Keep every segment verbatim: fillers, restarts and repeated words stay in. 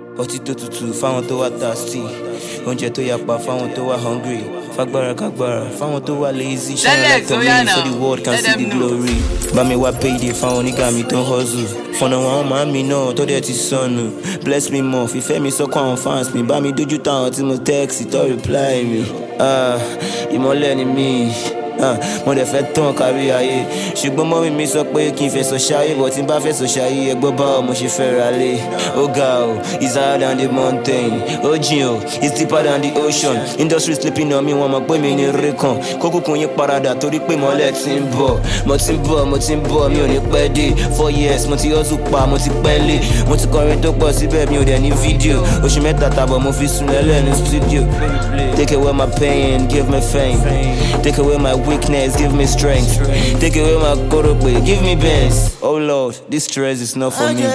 Ọtí tó tutù fáwọn tó wá thirsty. Oúnjẹ tó yapa fáwọn tó wá hungry. Fagbára kagbára fáwọn tó wá lazy. Shine like a me so the world can see the glory. Bá mi wá payday fáwọn onígà mi tó hustle. Fọ̀nà àwọn máa mi náà tó dẹ̀ ti sọnù. Bless me more, fífẹ́ mi sọ́kọ̀ àwọn fans mi. Bá mi dójú táwọn tí mo text tó reply mi. Ah, ìmọ́lẹ̀ ni mí. Ah, mo dẹ̀ fẹ́ tán kárí ayé. Ṣùgbọ́n mọ́mí mi sọ pé kí n fẹsọ̀ ṣayé. But tí n bá fẹsọ̀ ṣayé ẹgbọ́ báwo mo ṣe fẹ́ ra lé. Ó ga o, it's higher than the mountain. Ó jìn o, it's deeper than the ocean. Industry sleeping on me, wọ́n mọ̀ pé mi ní rí kan. Kókùnkùn yín paradà torí pé mọ́lẹ̀ ti ń bọ̀. Mo ti ń bọ̀, mo ti ń bọ̀, mi ò ní pẹ́ dé. Four years, mo ti hustle pa, mo ti pẹ́ lé. Mo ti kọrin tó pọ̀ síbẹ̀, mi ò dẹ̀ ní fídíò. Oṣù mẹ́ta tàbọ̀ mo fi sùn lẹ́lẹ̀ ní studio. Take away my pain, give me fame. Take away my weakness, give me strength. Take away my korope, give me best. Oh Lord, this stress is not for me.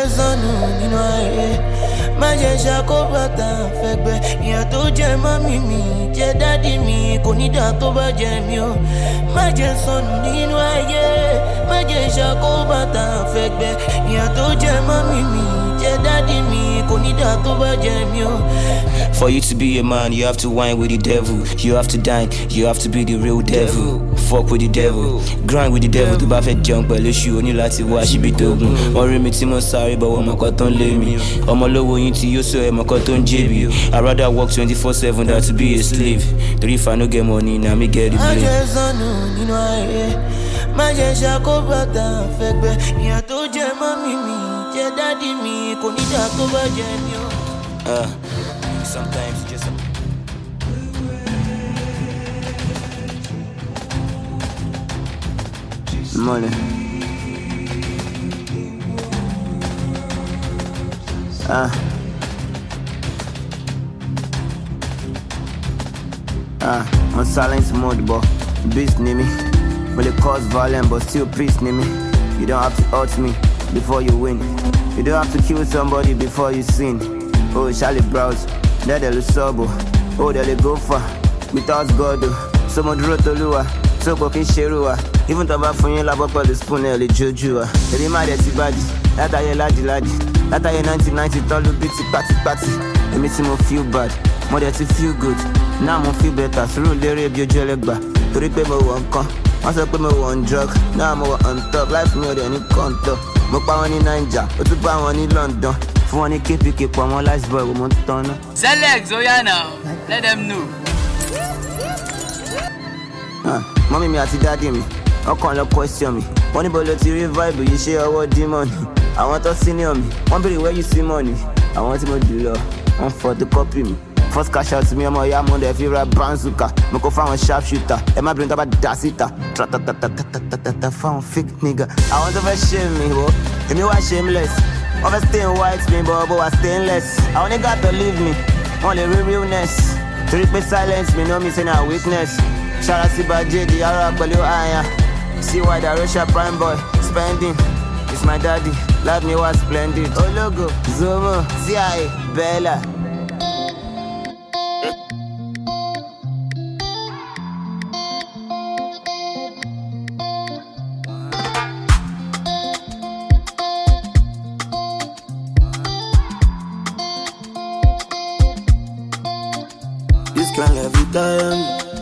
Má jẹ́ ṣàkóbátà fẹ́gbẹ́, ìyà tó jẹ mọ́mí mi, jẹ dádì mi, kò ní dà tó bá jẹ mí o. Má jẹ́ sọnù nínú ayé, má jẹ́ ṣàkóbátà fẹ́gbẹ́, ìyà tó jẹ mọ́mí mi, jẹ dádì mi, kò ní dà tó bá jẹ mí o. For you to be a man, you have to whine with the devil. You have to dine, you have to be the real devil. Fuck with the devil, grind with the devil. Tó bá fẹ́ jẹun pẹ̀lú ṣu, o ní láti wá síbi tó gùn. Wọ́n rí mi tí mo sáré bọ̀ wọ́n mọ̀kọ́ tó ń lé mi. Ọmọ lówó yín tí yóò sọ ẹ̀ mọ̀kọ́ tó ń jèbi. I'd rather work twenty-four seven than to be a slave. Torí if I no get money, na me get the blame. Má jẹ́ sọnù nínú ayé, má jẹ́ ṣàkóbátà fẹ́gbẹ́, ìyà tó jẹ mọ́mí mi, jẹ dádì mi, kò ní dà tó bá jẹ mí o. Uh, sometimes just a money. Ah. Ah, on silence mode, but beast near me. Will it cause violence, but still peace near me. You don't have to hurt me before you win. You don't have to kill somebody before you sin. Oh, Charlie Browse, there they look sober. Oh, there they go far. Without God, someone drew to lure. So cooking Sherua. Even though I'm for you, love up the spoon, early Jojo. They remind us bad. That I laddie laddie. That I nineteen ninety, all the bitty patty patty. It makes me feel bad. More than to feel good. Now I feel better. Through Larry of your jellegba. To repay my one con. Once I put my one drug. Now I'm on top. Life more than any contour. Mo pa wọ́n ní Naija, ó tún pa wọ́n ní London. Fún wọn ní K P K pa wọ́n lice boy, wọ́n tán náà. Zelex, oh yeah now, let them know. Ah, mọ́mí mi àti dádì mi, ọkàn lọ question mi. Wọ́n ní bọ́lá ti rí vibe yìí ṣe ọwọ́ demon. Àwọn tó senior mi, wọ́n béèrè where you see money. Àwọn tí mo jù lọ, wọ́n photocopy mi. First cash out mi ọmọ ìyá mọ́ndẹ̀ fi ra branzuka. Mo kó fáwọn sharp shooter, ẹ má bìnrin tó bá dà síta. Tra-ta-ta-ta-ta-ta-ta-ta fáwọn fake nigga. Àwọn tó fẹ́ shame mi wo, èmi wá shameless. Wọ́n fẹ́ stay in white mi bọ̀ bọ̀ wá stainless. Àwọn nigga to leave me, wọ́n lè rí realness. Torí pé silence mi no me say na weakness. Ṣara sí bàjẹ́ di ara pẹ̀lú àyà. See why the Russia prime boy spending. It's my daddy, life me was splendid. Ologo, Zomo, C I A, Bella. This kind every time.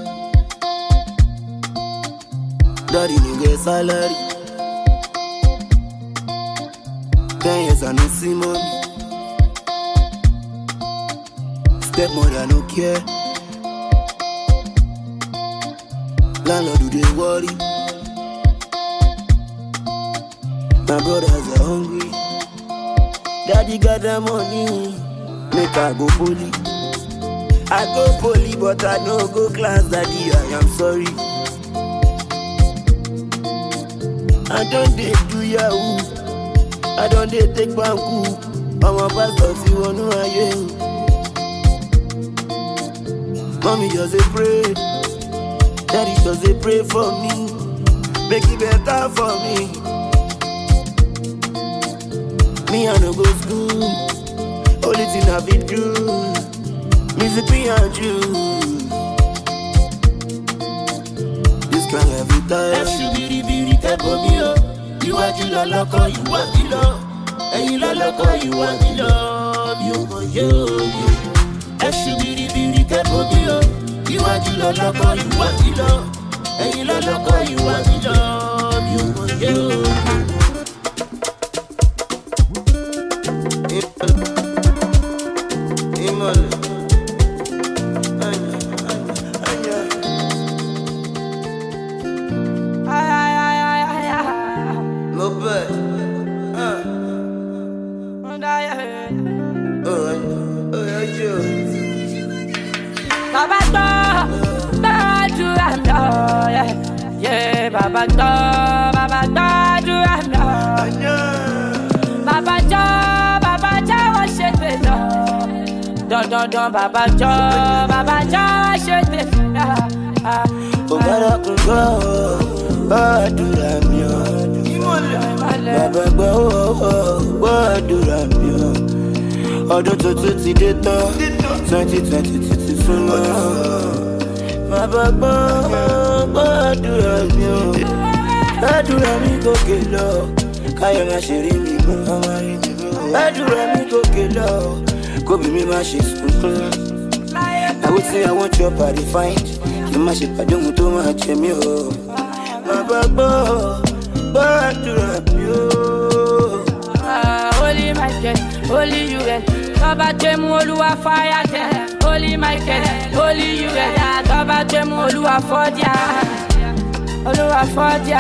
Daddy no get salary. Ten years I no see money. Stepmother no care. Landlord do they worry. My brothers are hungry. Daddy got the money. Make I go poly. I go poly but I no go class. Daddy I am sorry. I don't dey do yahoo. I don't dey take banku. I'm a pastor si wonu aye. Mommy just a pray. Daddy just a pray for me. Make it better for me. Me I no go school. Only thing I fit do. Music me and you. This kind every time. Kẹ́bọ̀ mi o, iwájú lọ lọ́kọ̀ ìwà mi lọ, ẹ̀yìn lọ lọ́kọ̀ ìwà mi lọ. Mi ò mọ̀ yo. Ẹṣu biribiri kẹ́kọ̀ọ́ bí o. Iwájú lọ lọ́kọ̀ ìwà nílọ. Ẹ̀yìn lọ lọ́kọ̀ ìwà nílọ. Mi ò mọ̀ yo. Imole. Anya, anya, anya. Ay, ay, ay, ay, ay, ay. No bad. Uh. Oh, oh, yo. Baba to, Baba to ando, yeah, yeah. Baba to, Baba to do ando. Baba to, Baba to worship it, don don don. Baba to, Baba to worship it. Baba kungo, badura mio. Baba gbo, badura mio. Ọdún tuntun ti dé tán, twenty twenty ti ti súnmọ́. Bàbá gbọ́ gbàdúrà mi o, gbàdúrà mi gòkè lọ, káyọ̀ má ṣe rí mi mọ́. Gbàdúrà mi gòkè lọ, kóbi mi má ṣe sunkún. I would say I want your body fine, kí má ṣe pàdé ohun tó máa jẹ mí o. Bàbá gbọ́ gbàdúrà mi o. Holy Michael, Holy U L, Baba Jemu Oluwa fire there. Holy Michael, Holy U L, Baba Jemu Oluwa Fodia, Oluwa Fodia.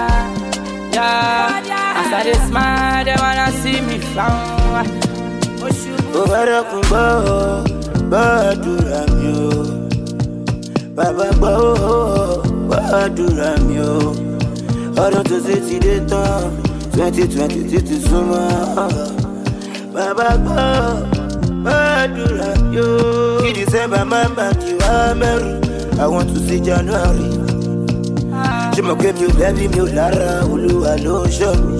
Yeah, as I dey smile, they wanna see me frown. Bàbá kungo, gbàdúrà mi o. Bàbá gbọ́ gbàdúrà mi o. Ọdún tó ṣe ti dé tán, twenty twenty ti ti súnmọ́. Bàbá gbọ́ gbàdúrà mi o. Kí December má bà kí wá mẹ́rù. I want to see January. Ṣé mo gbé mi ò lẹ́bí mi ò lára, Olúwa ló ń ṣọ́ mi.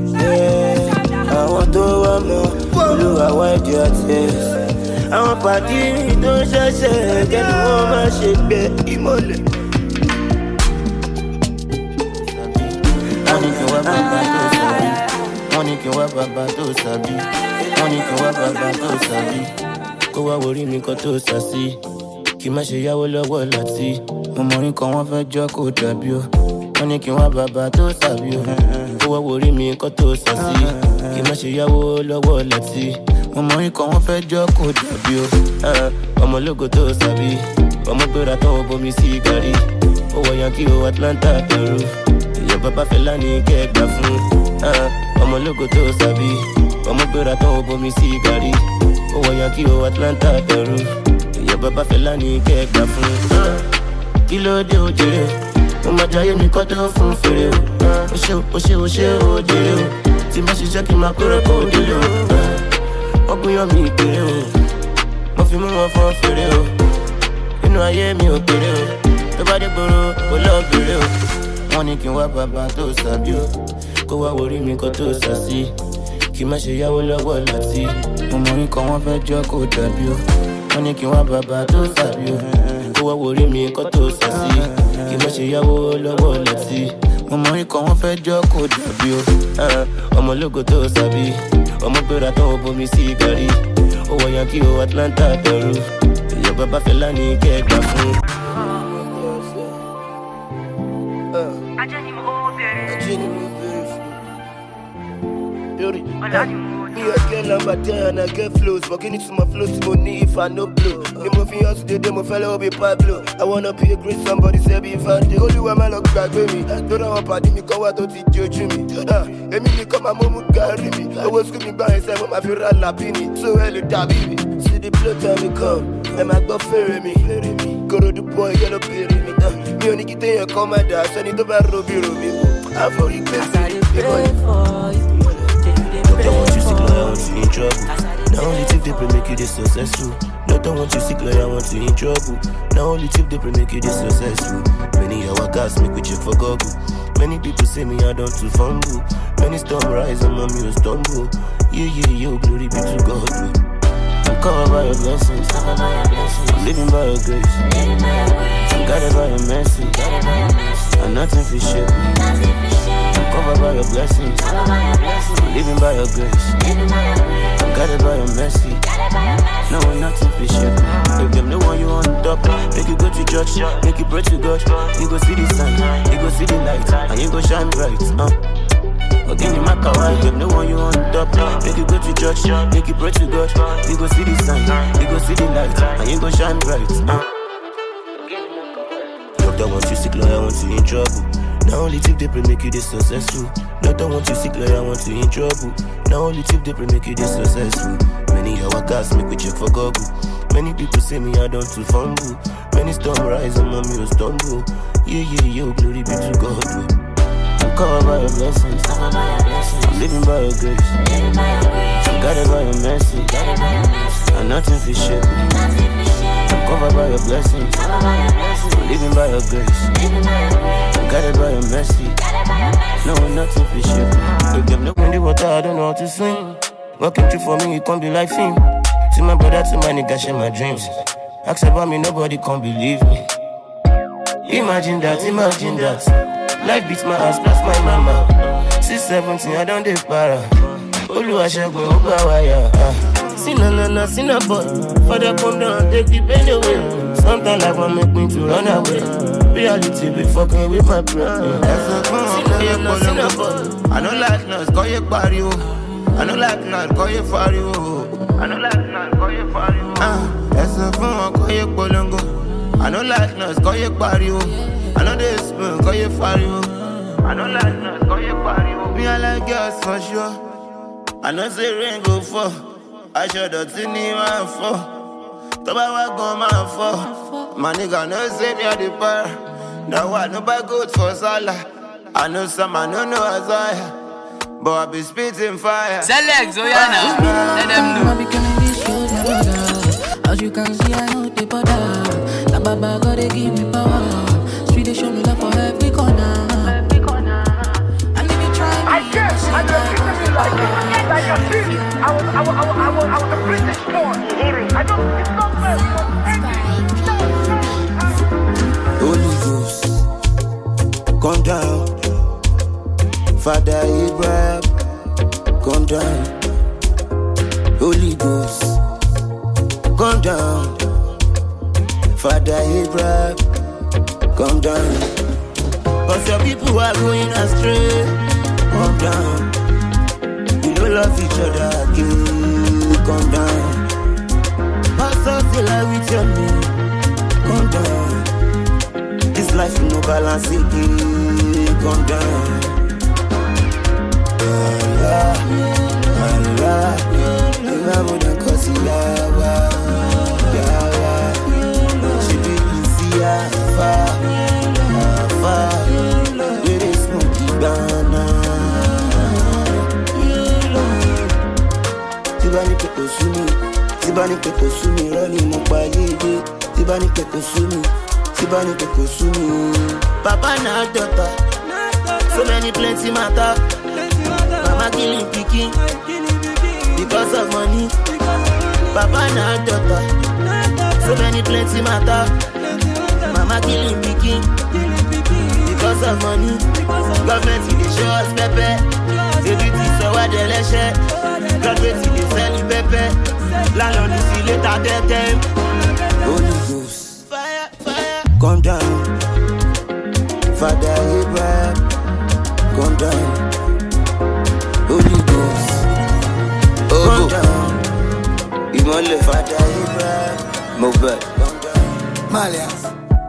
Àwọn tó wá mọ́, Olúwa wá ìdí ọtí. Àwọn pàdé tó ṣẹ̀ṣẹ̀ kẹ́ni wọ́n má ṣe gbé ìmọ̀lẹ̀. Wọ́n ní kí wá bàbá tó sàbí. Wọ́n ní kí wá bàbá tó sàbí. Wọ́n ní kí wá bàbá tó sàbí. Kó wá worí mi kan tó sàsí. Kí má ṣe yáwó lọ́wọ́ láti. Mo mọ̀ nǹkan wọ́n fẹ́ jọ́ kó dàbí o. Wọ́n ní kí wá bàbá tó sàbí o. Kó wá worí mi kan tó sàsí. Kí má ṣe yáwó lọ́wọ́ láti. Mo mọ̀ nǹkan wọ́n fẹ́ jọ́ kó dàbí o. Ọmọ ológo tó sàbí. Ọmọ gbéra tán ó bomi sí gàrí. Ó wọ Yankee o Atlanta Peru. Bàbá Fẹlá ní kẹgbà fún ọmọ ológo tó sàbí. Ọmọ gbéra tán ó bomi sí gàrí. Ó wọ Yankee o Atlanta Peru. Ìyá bàbá Fẹlá ní kẹgbà fún. Kí ló dé o jèrè o? Mo máa jayé mi kọ́ tó fún fèrè o. Ó ṣe o ṣe o ṣe o jèrè o. Tí bá ṣiṣẹ́ kí n máa kórè kó délé o. Wọ́n gbìyàn mi kéré o. Mo fi mú wọn fọ́n fèrè o. Inú ayé mi ò kéré o. Tó bá dé gbòòrò kò lọ́ọ́ bèrè o. Wọ́n ní kí n wá bàbá tó sàbí o. Kó wá worí mi kan tó sàsí. Kí má ṣe yáwó lọ́wọ́ láti. Mo mọ̀ nǹkan wọ́n fẹ́ jọ́ kó dàbí o. Wọ́n ní kí n wá bàbá tó sàbí o. Kó wá worí mi kan tó sàsí. Kí má ṣe yáwó lọ́wọ́ láti. Mo mọ̀ nǹkan wọ́n fẹ́ jọ́ kó dàbí o. Ọmọ ológo tó sàbí. Ọmọ gbéra tán ó bomi sí gàrí. Ó wọ Yankee o Atlanta Peru. Ìyá bàbá Fẹlá ní kẹgbà fún. Beauty. Me a girl on my day and I get flows. But give it to my flows to money if I no blow. The movie house today, the fellow be Pablo. I wanna be a great somebody, say be fan. The only way my luck back with me. Don't know how party me come out to teach you me. Ah, Emily come my mom carry me. I was screaming by his side, my feel all lapini. So early baby. See the blood time me come. And my go ferry me. Go to the boy, yellow berry me. Me only get in your commander, so I need to buy Ruby Ruby. I for you, don't want you sick, like I want you in trouble. Now only tip they pray make you this successful. No, don't want you sick, like I want you in trouble. Now only tip they pray make you this successful. Many hour gas make we check for Google. Many people say me I don't too fumble. Many storm rise and mommy will stumble. Yeah, yeah, yeah, glory be to God. I'm covered by your blessings. I'm living by your grace. I'm guided by your mercy. And nothing for shit. I'm covered by your blessings. I'm living by your grace. I'm I'm guided by your mercy. No one nothing for shit. If them the one you on top, make you go to church, make you pray to God. You go see the sun, you go see the light, and you go shine bright. Uh. Again, you make a while. If them the one you on top, make you go to church, make you pray to God. You go see the sun, you go see the light, and you go shine bright. Uh. Doctor want you sick, lawyer want you in trouble. Now only tip they pray make you this successful. Doctor want you sick, lawyer want you in trouble. Now only tip they pray make you this successful. Many hour gas make we check for Google. Many people say me I don't too fumble. Many storm rise and mommy will stumble. Yeah, yeah, yo, glory be to God. Bro. I'm covered by your blessings. I'm living by your grace. I'm guided by your mercy. And nothing for shit. I'm covered by your blessings. I'm living by your grace. I'm guided by your mercy. No one nothing for shit. If them look in the water, I don't know how to swim. What came true for me, it can't be like film. See my brother, to my nigga, share my dreams. Ask about me, nobody can't believe me. Imagine that, imagine that. Life beats my ass, plus my mama. six seventeen, I don't do para. Olu Ashagun, Obawaya. See no, no, no, see no, but Father come down, take the pain away. Sometimes life won't make me to run away. Reality be fucking with my brain. See no, no, see no, but I don't like noise, call you Barrio. I don't like noise, call you Fario. I don't like noise, call you Fario. Ah, that's a phone, call you Polongo. I don't like noise, call you Barrio. I know this spoon, call you Fario. I don't like noise, call you Barrio. Me, I like girls for sure. I know say rain go fall. I should have seen him and fall. Toba wa go man fall. My nigga no say me a the bar. Now I no buy good for Salah. I know some, I don't know Isaiah. But I be spitting fire. Select Zoyana, let them know. I'm becoming this shows my brother. As you can see, I know the bother. La baba gotta give me power. Street they show me love for every corner. Every corner. And if you try me, I guess I just treated you like it. Like a thief. I was, I was, I was, I was, I was a British born. I don't, it's not fair. Holy Ghost, come down. Father Abraham, come down. Holy Ghost, come down. Father Abraham, come down. Cause your people are going astray. Come down. We don't love each other again. Come down. Pastor still I with your me. Come down. This life no balance again. Come down. Allah, Allah, Imam dan Kosilawa, Yawa, Shibi Isi Afa, Afa, Where is Smokey Bana? Tibani Peko Sumi, Tibani Peko Sumi, Rani Mopaye, Tibani Peko Sumi, Tibani Peko Sumi, Papa na daughter, so many plenty matter. Mama killing picking because of money. Papa na daughter. So many plenty matter. Mama killing picking because of money. Government they show us pepe. Everything so what they let share. Government they sell you pepe. Landlord is see later dead time. Holy Ghost, fire, fire, come down. Father Abraham, come down. Holy Ghost, oh, come down. Imole Father Abraham, Mobile, come down. Malias.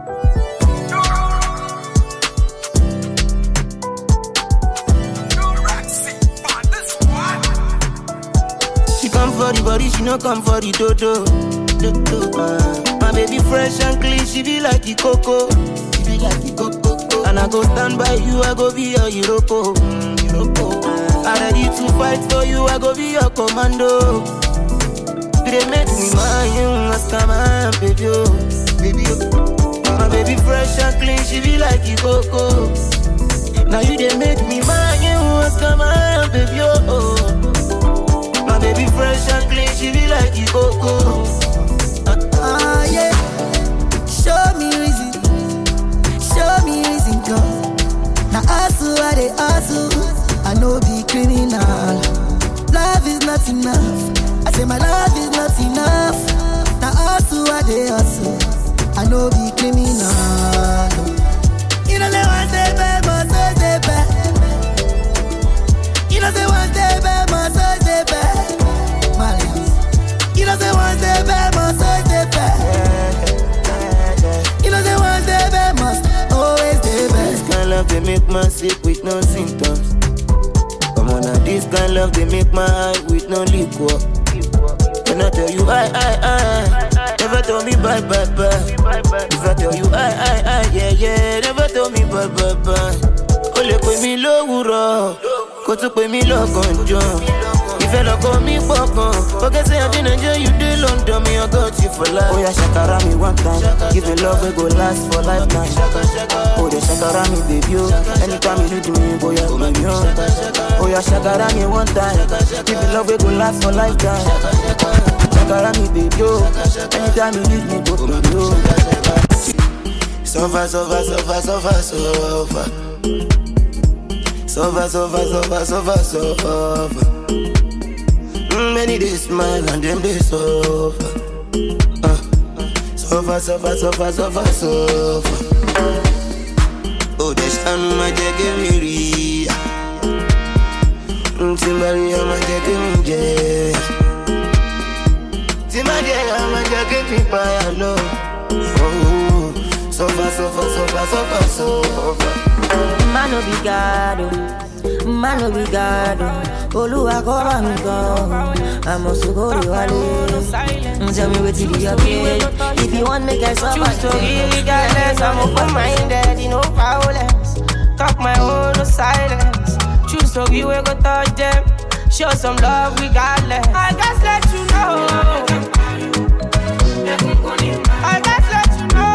She come for the body, she no come for the dodo. Uh, my baby fresh and clean, she be like the coco. She be like the coco. And I go stand by you, I go be your Iroko. Mm, Iroko. I'm ready to fight for you, I go be your commando. They make me mine, ask come on, baby, oh, baby, oh. My baby fresh and clean, she be like the coco. Now you they make me mine, ask come on, baby, oh. My baby fresh and clean, she be like the coco. Ah, uh, yeah. Show me reason, show me reason, girl. Now hustle, I they hustle. I know be criminal. Love is not enough. man sick with no symptoms. Come on now, this kind love they make my eye with no liquor. When I tell you I, I, I, never tell me bye, bye, bye. If I tell you I, I, I, yeah, yeah, never tell me bye, bye, bye. Ole pe mi lówùrọ̀, kó tún pe mi lọ́gànjọ́. Ìfẹ́ lọ́kọ mi pọ̀kan, forget say I dey Nigeria, you dey London, me I got you for life. Oh yeah, shakara me one time, give me love we go last for lifetime. Oh yeah, shakara me baby, oh, anytime you need me, boy, I come here. Oh yeah, shakara me one time, give me love we go last for lifetime. Shakara me baby, oh, anytime you need me, go come here. So far, so far, so far, so far, so far. So far, so far, so far, so far, so far. Mm, many days smile and them days suffer. Uh, so far, so far, so far, so far, so far. Oh, the sun my jacket me ria. Timbari my jacket me jay. Timbari my jacket me pay alone. Oh, so far, so far, so far, so far, so far. Man obrigado, man obrigado. Oluwa cover me go. I must go to Wale. Tell me what to be okay. If you want make I suffer, choose to be regardless. I'm open-minded, you know violence. Talk my own silence. Choose to be we go touch them. Show some love regardless. I just let you know. I just let you know.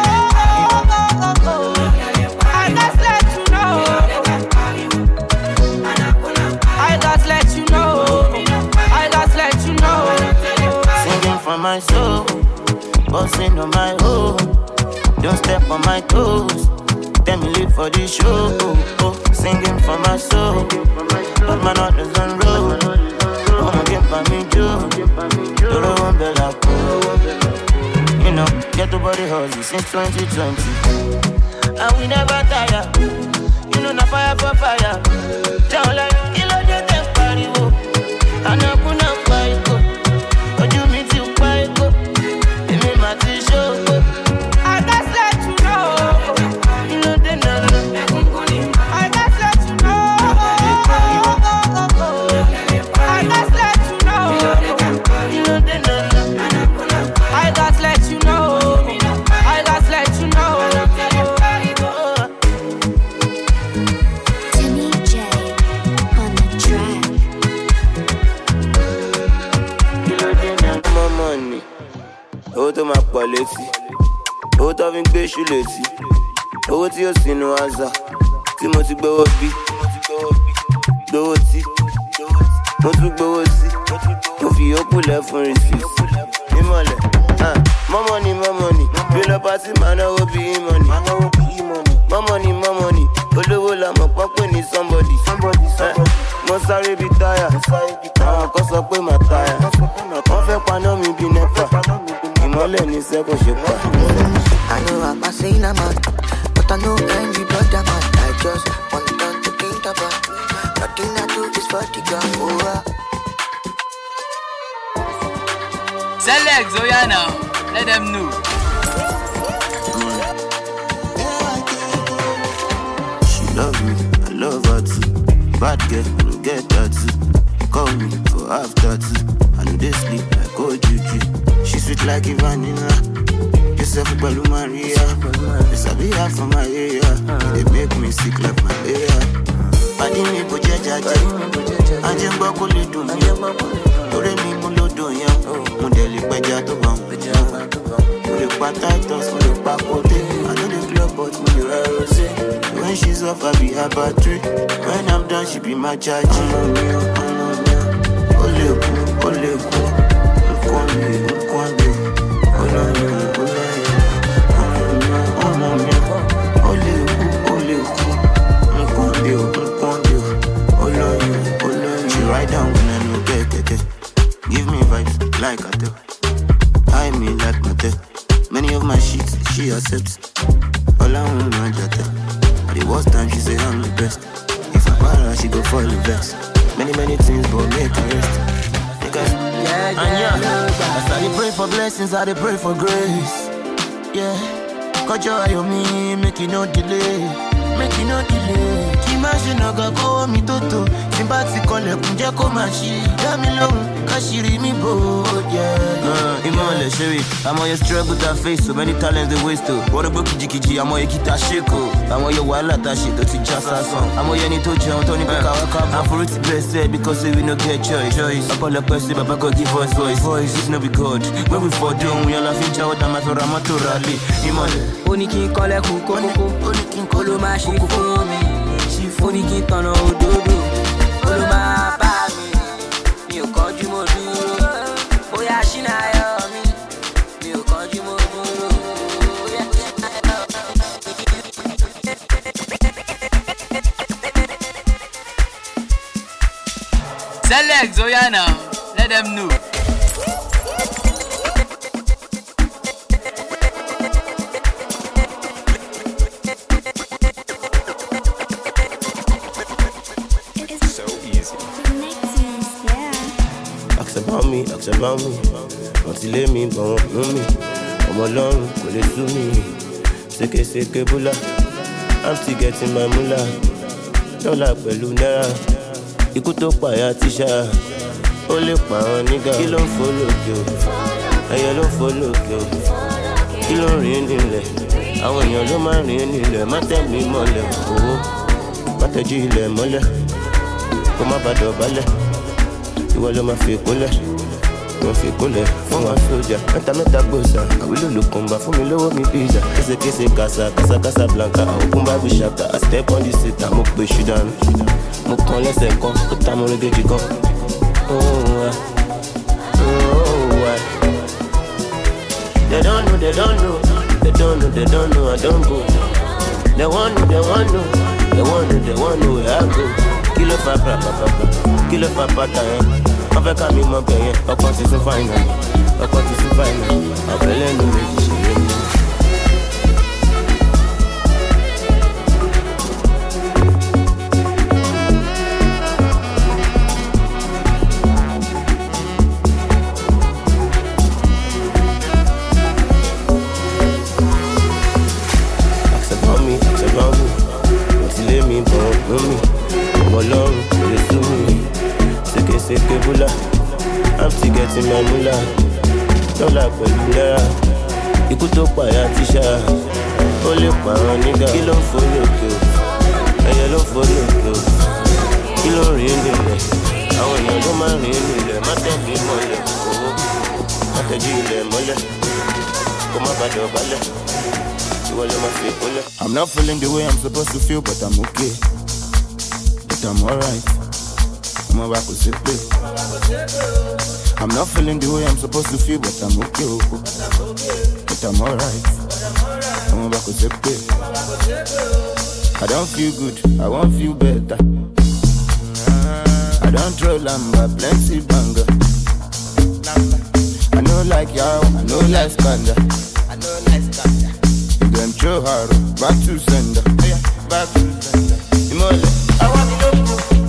For my soul, bossing on my own. Don't step on my toes. Tell me live for this show. Oh, oh. Singing for my soul, but my heart is on road. I'ma get by me Joe. Do the one bella. You know, get the body hustle since twenty twenty, and we never tire. You know, na fire for fire. Down like kilo de tempari wo. Anakuna fight go. But you meet you fight go. It made my t-shirt go. I just let you know. You know they know. I just let you know. I just let you know. You know they know. I just let you know. I just let you know. Timmy J on the track. More money. Owó tó máa pọ̀ létí. Owó tó fi ń gbé ṣú létí. Owó tí yóò sínú àzà. Tí mo ti gbówó bí. Gbówó tí. Mo tún gbówó sí. Mo fi yókù lẹ̀ fún rìsí. Ìmọ̀lẹ̀. More money, more money. Bí lọ pàtí máa náwó bí ìmọ̀nì. More money, more money. Olówó la mọ̀ pọ́pẹ́ ní somebody. Mo sáré bí táyà. Àwọn kan sọ pé màá táyà. Wọ́n fẹ́ paná mi bí nẹ́pà. Ìmọ́lẹ̀ ní sẹ́kùn ṣe pa. I know I'm a sinner man, but I know envy brother man. I just want them to think about. Nothing I do is for the gun over. Select Zoyana, let them know. She love me, I love her too. Bad girl, I don't get that too. Call me for after two. I know they sleep like old juju. She sweet like vanilla. Yourself Balu Maria. Yes, I be half from my area. They make me sick like malaria. Padi mi bo jajaja. Anje ngba ko le dun mi. Tore mi mo lo dun yan. Mo de le peja to ban. Mo le pa Titus, mo le pa Kote. I know the club but mo le ra rose. When she's off, I be her battery. When I'm done, she be my charge. Oleku, oleku, nkwande, nkwande, olayo, olayo, oleku, oleku, nkwande, nkwande, olayo, olayo. She ride down when I no get it. Give me vibes like I do. I mean like my death. Many of my sheets she accepts. All I want my jata. The worst time she say I'm the best. If I para, she go fall the best. Many, many things, but make her rest. Because, yeah, yeah, and yeah, as I dey pray for blessings, I dey pray for grace. Yeah, cut your eye on me, make it no delay. make you no delay. Imagine I go go me toto. Sympathy collect kunje ko mashi. Tell me long, kashiri mi bo, yeah. Uh, Imole Sherry, I'm on your struggle that face, so many talents they waste to. What about Kiji Kiji, I'm on your kita shiko. I'm on your wallet that shit, that's just a song. I'm on your Nito John, Tony Baka Waka. I'm for it to bless it because we no get choice. Choice. I call the person, but I give us voice. Voice, it's no be good. When we fall down, we all have each other, I'm a Ramaturali. Imole. Oniki kole kuko kuko. Oniki kolo ma shifumi. Oniki tono ododo. Kolo ma pa mi. Mi o koju mo duro. Oya shina yo mi. Mi o koju mo duro. Oya shina yo mi. Select Zoyana, let them know. About me, ask about me. Until let me, but won't know me. I'm alone, will it do me? Seke seke bula. I'm still getting my mula. Don't like Belunera. You could talk by a tisha. Only my nigga. Kill on follow you. I yellow follow you. Kill on rain in there. I want your low man in there. Mata me mole. Oh, Mata jile mole. Come up at the ballet. You all my fake cooler, my fake cooler. For my soldier, and I'm not a bossa. I will look come back for me, lower me pizza. It's a case of casa, casa, casa blanca. I open my chapter. I step on the seat, I'm up with you down. Mukon let's go, but I'm gonna get you go. Oh, oh, they don't know, they don't know, they don't know, they don't know. I don't go. They want know, they want know, they want know, they want know where I go. Kill a papa, papa, kill a papa, time. I feel like I'm paying. I want to survive. I want to survive. I'm feeling the way. Ask about me, ask about me. Don't let me, don't know me. I'm alone, they do me. Seke seke bula. I'm still getting my mula. Don't like Belunera. You could talk by a tisha. Only my nigga. Kill on follow you. I yellow follow you. Kill on rain in there. I want your low man in there. Mata me mole. Oh, Mata jile mole. Come up at the ballet. You all my fake cooler. I'm not feeling the way I'm supposed to feel, but I'm okay. But I'm alright. I'm back with it. I'm not feeling the way I'm supposed to feel, but I'm okay. But I'm alright. I'm back with it. I don't feel good, I won't feel better. I don't throw lamba, plenty banger. I know like y'all, I know like Skanda. I know like Skanda. Them throw hard, back to sender. Back to sender. Imole. I want to look good.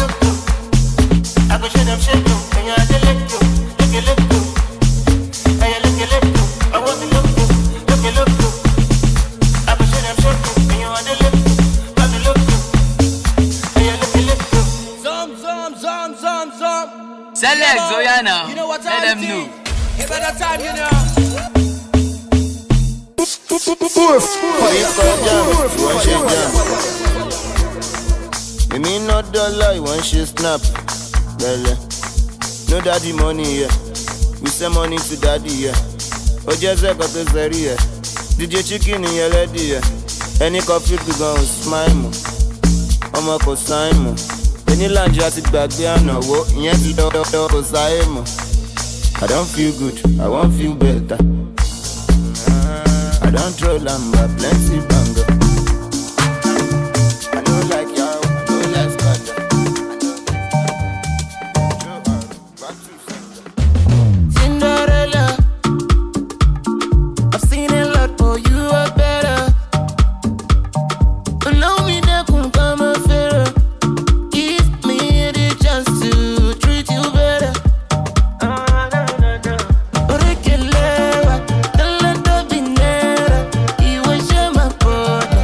I go show them shit too, and you have to look too, look it, look too, and you look it, look too. I want to look too, look it, look too. I go show them shit too, and you have to look too, have to look too, and you look it, look too. Zum, zum, zum, zum, zum. Select Zoyana, you know what let them know. Hey, by that time, you know. You mean not dollar, you want shit snap. Belle. No daddy money, yeah. We send money to daddy, yeah. Ojeze kote zeri, yeah. D J chicken in your lady, yeah. Any coffee to go and smile mo. Omo ko sign mo. Any land you have to back there, no wo. Yen ti do do do ko sign mo. I don't feel good, I won't feel better. I don't throw lamba, plenty banger. I know like y'all, I know like Skanda. Cinderella, I've seen a lot, but you are better. Allow me to come a fair. Give me the chance to treat you better. Orekelewa, talento binera, iwe shema pona.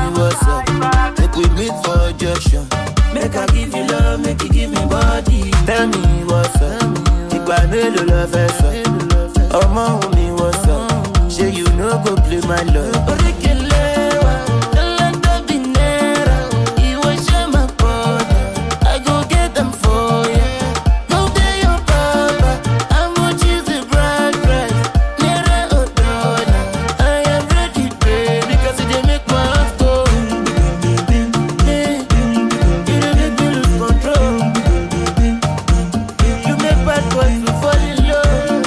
what's up. Make we meet for junction. Make I give you love, make you give me body. Tell me what's up. Igba mélòó lọ fẹ́ sọ. Ọmọ mi what's up. Say you no go play my love. Orikelewa, talent of the naira. You will share my brother. I go get them for you. Go tell your papa. How much is the bride price? Naira or dollar? I am ready, babe, because it dey make my heart go. Hey, you dey make me lose control. You make bad boys to fall in love.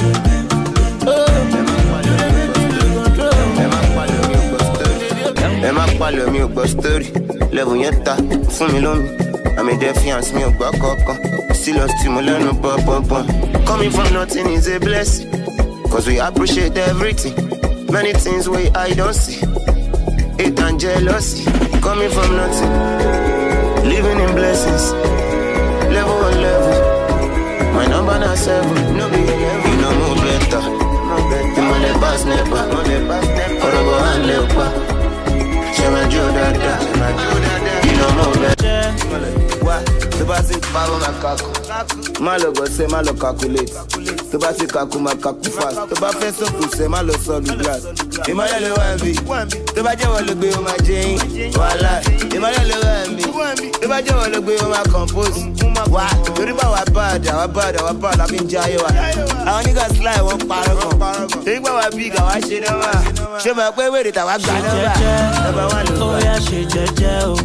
Ẹ má palẹ̀ mi ò gbọ́ story, level yẹn ta fún mi lómi. I'm a defiance, mi ò gbọ́ kankan. Still lost tí mo lẹ́nu pọ́npọ́npọ́n. Coming from nothing is a blessing, cause we appreciate everything. Many things we I don't see, hate and jealousy. Coming from nothing, living in blessings. Level on level, my number na seven. No be you know more better. You mo le pass never, ọ̀rọ̀ bọ̀ wá lẹ́pa. Ṣé máa jó dáadáa? You know more better. Wá tó bá ti pa ó máa kakú. Má lọ gọ̀ sẹ́, má lọ calculate. Tó bá ti kakú máa kakú fast. Tó bá fẹ́ sọ̀kù sẹ́, má lọ sọ̀lù glass. Ìmọ̀lẹ́ ló wà mí. Tó bá jẹ́wọ́ ló gbé o máa jẹ yín. Wàhálà ìmọ̀lẹ́ ló wà mí. Tó bá jẹ́wọ́ ló gbé o máa compose. Wá torí bá wà bad, àwa bad, àwa bad, àfi ń jẹ ayé wa. Àwọn niggas slide wọ́n parọ́ kan. Torí pé àwa big, àwa ṣe nọ́mà. Ṣé mo pé wèrè tàwa gbà nọ́mbà? Nọ́mbà wà ló wà. Ó yá ṣe jẹ́jẹ́ o.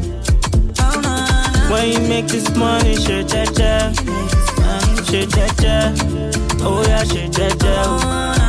When you make this money, ṣe jẹ́jẹ́. Ṣe jẹ́jẹ́. Ó yá ṣe jẹ́jẹ́ o.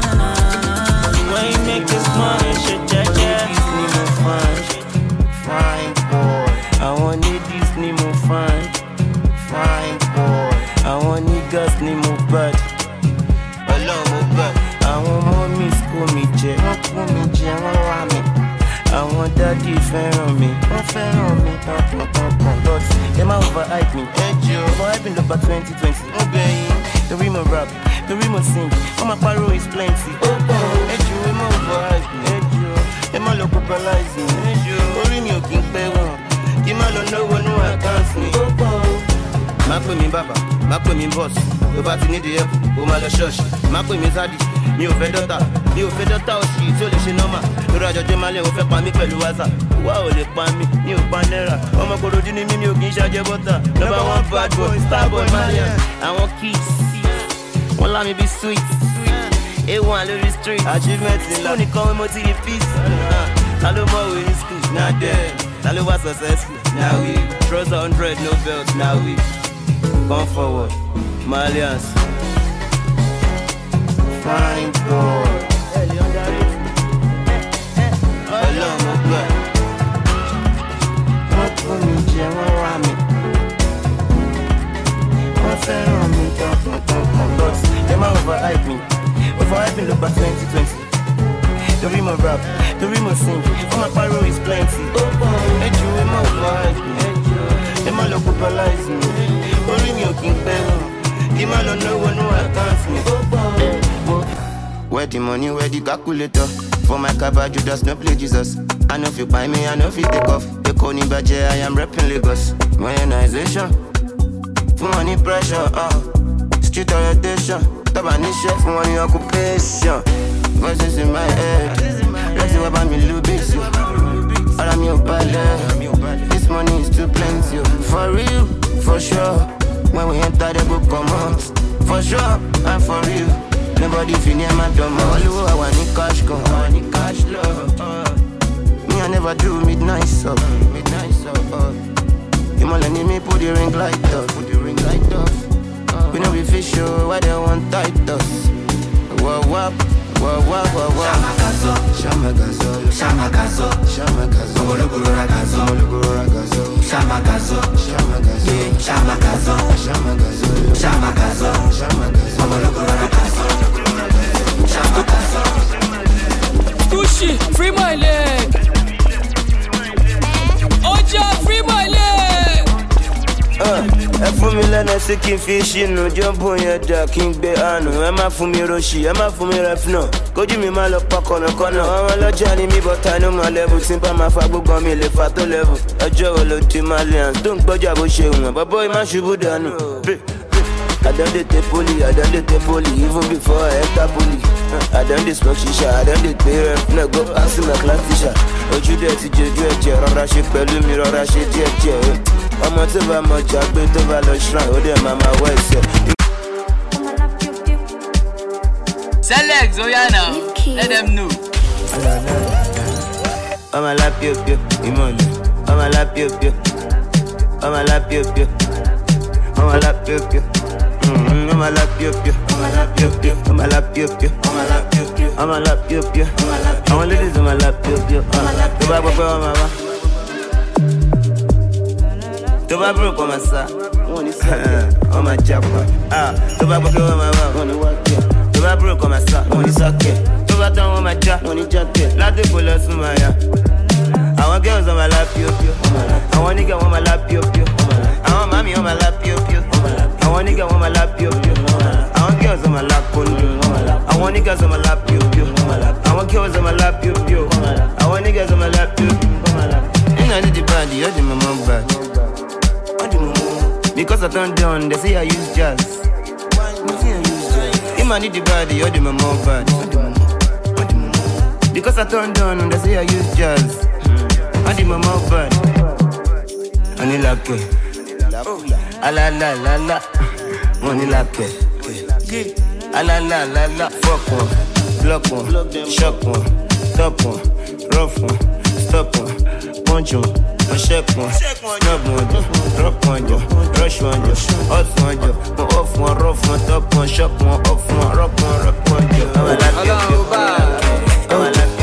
When you make this money, ṣe jẹ́jẹ́. Ni mo fine, fine boy. Àwọn ladies ni mo fine, fine boy. Àwọn niggas ni mo bad, ọlọ́run mo bad. Àwọn mummies kó mi jẹ, wọ́n kó mi jẹ, wọ́n wá mi. Àwọn daddy fẹ́ràn mi, wọ́n fẹ́ràn mi tán-tán-tán. But they ma overhype me, overhyping ló bá twenty twenty. Ó bẹ̀yìn, torí mo rap, torí mo sing, wọ́n ma pariwo is plenty. Ẹjọ́ ẹ má overhype me, ẹ má lọ popularize me. Orí mi ò kí ń pẹ́ wọn, kí má lọ náwó nú account mi. Má pè mí bàbá, má pè mí boss, tó bá ti ní di help, ó má lọ ṣọ́ọ̀ṣì. Má pè mí sádì, mi ò fẹ́ dọ́tà, mi ò fẹ́ dọ́tà òṣì tí ó lè ṣe nọ́mà. Lórí àjọjọ́ máa lé, ó fẹ́ pa mí pẹ̀lú wáṣà. Wá ò lè pa mí, mi ò pa náírà. Ọmọ korojú ni mí, mi ò kì í ṣàjẹ́ bọ́tà. Number one bad boy, star boy Malian. Àwọn kids, wọ́n lá mi bí sweet. A one lórí street, achievement ńlá. School nìkan mo ti rí peace. Ta ló mọ̀ wé ní school? Na dem. Ta ló wá successful? Na we. Trust hundred, no belt, na we. Come forward, Malians. Fine boy. Ọlọ́run mo gbà. Wọ́n kó mi jẹ, wọ́n wá mi. Wọ́n fẹ́ràn mi tán-tán-tán. But they ma overhype me. Overhyping ló bá twenty twenty. Torí mo rap, torí mo sing, wọ́n ma pariwo is plenty. Ẹjọ́ ẹ má overhype me. Ẹ má lọ popularize me. Orí mi ò kí ń pẹ́ wọn, kí má lọ náwó nú account mi. Where the money, where the calculator? For my cabbage, you just no play Jesus. I know if you buy me, I know if you take off. The Coney Badger, I am repping Lagos. Monetization, for money pressure, uh. Street orientation, tabanisha for money occupation. Voices in my head, let's see what about me, little bit. I'm your ballet. This money is too plenty. For real, for sure. When we enter the book, come out. For sure, and for real. Nobody feel near my dumb. All who I want need cash come, I need cash love. Uh. Me I never do midnight so, uh. midnight so. Uh. You must let me put the ring light up, put the ring light up. Uh. We know we fish show why they want tight us. Wah wah, wah wah wah wah. Shamagazo, Shamagazo, Shamagazo, Moluguru ragazo, Moluguru ragazo, Shamagazo, Shamagazo, Shamagazo, Shamagazo, Shamagazo, Shamagazo, Moluguru ragazo, Shamagazo. Gucci, free my leg. Oja, free my leg. Uh, ẹ fún mi mi lẹ́nu sí kí n fi ṣìnà jọ́ǹbù yẹn dà kí n gbé àánú ẹ má fún mi roṣì ẹ má fún mi rẹfúnà kójú mi má lọ pa kọ̀nàkọ̀nà ọmọ ọlọ́jà ni mi bọ́ta ní ọmọ lẹ́bù tí n bá máa fa gbogbo mi lè fa tó lẹ́bù ọjọ́ wo ló di malian tó ń gbọ́jà bó ṣe wọ̀n bọ́bọ́ yìí má ṣubú dànù. I done the Tepoli, I done the Tepoli, even before I enter poli. I done the smoke shisha, I done the pay ref, no go ask my class teacher. Ojú dẹ̀ ti jojú ẹ̀jẹ̀, rọra ṣe pẹ̀lú mi, rọra ṣe díẹ̀díẹ̀. Ọmọ tó bá mọ jà gbé tó bá lọ ṣran, ó dẹ̀ máa máa wẹ̀ ẹsẹ̀. Select Zoyana, let them know. Ọmọ alápíọ̀píọ̀, ìmọ̀lẹ̀, ọmọ alápíọ̀píọ̀, ọmọ alápíọ̀píọ̀, ọmọ alápíọ̀píọ̀. I'm a la pio pio, I'm a la pio pio, I'm a la pio pio, I'm a la pio pio, I'm a la pio pio, I'm a ladies, I'm a la pio pio. Tu vas pas faire ma maman, tu vas pas comme ça, on m'a déjà ah, tu vas pas faire ma maman, tu vas pas comme ça, on dit ça que, tu vas dans on m'a déjà, on dit déjà que, la décolle sous ma ya. I want girls on my lap, pio pio. I want nigga on my lap, pio pio. I want mommy on my lap, pio pio. I want nigga on my lap, pio pio. I want girls on my lap, pondo. I want niggas on my lap, pio pio. I want girls on my lap, pio pio. I want niggas on my lap, pio pio. You know the body, you're the mama bad. Because I turned down, they say I use jazz. You man need the body, you're the mama bad. Because I turned down, they say I use jazz. I did my mouth bad. Money like it. Ah la la la la. Money like it. Ah la la la la. Fuck one, block one, shock one, top one, rough one, stop one, punch one, check one, snub one, drop one, rush one, hot one, off one, rough one, top one, shock one, off one, rock one, rock one. I'm a like it. I'm a like it.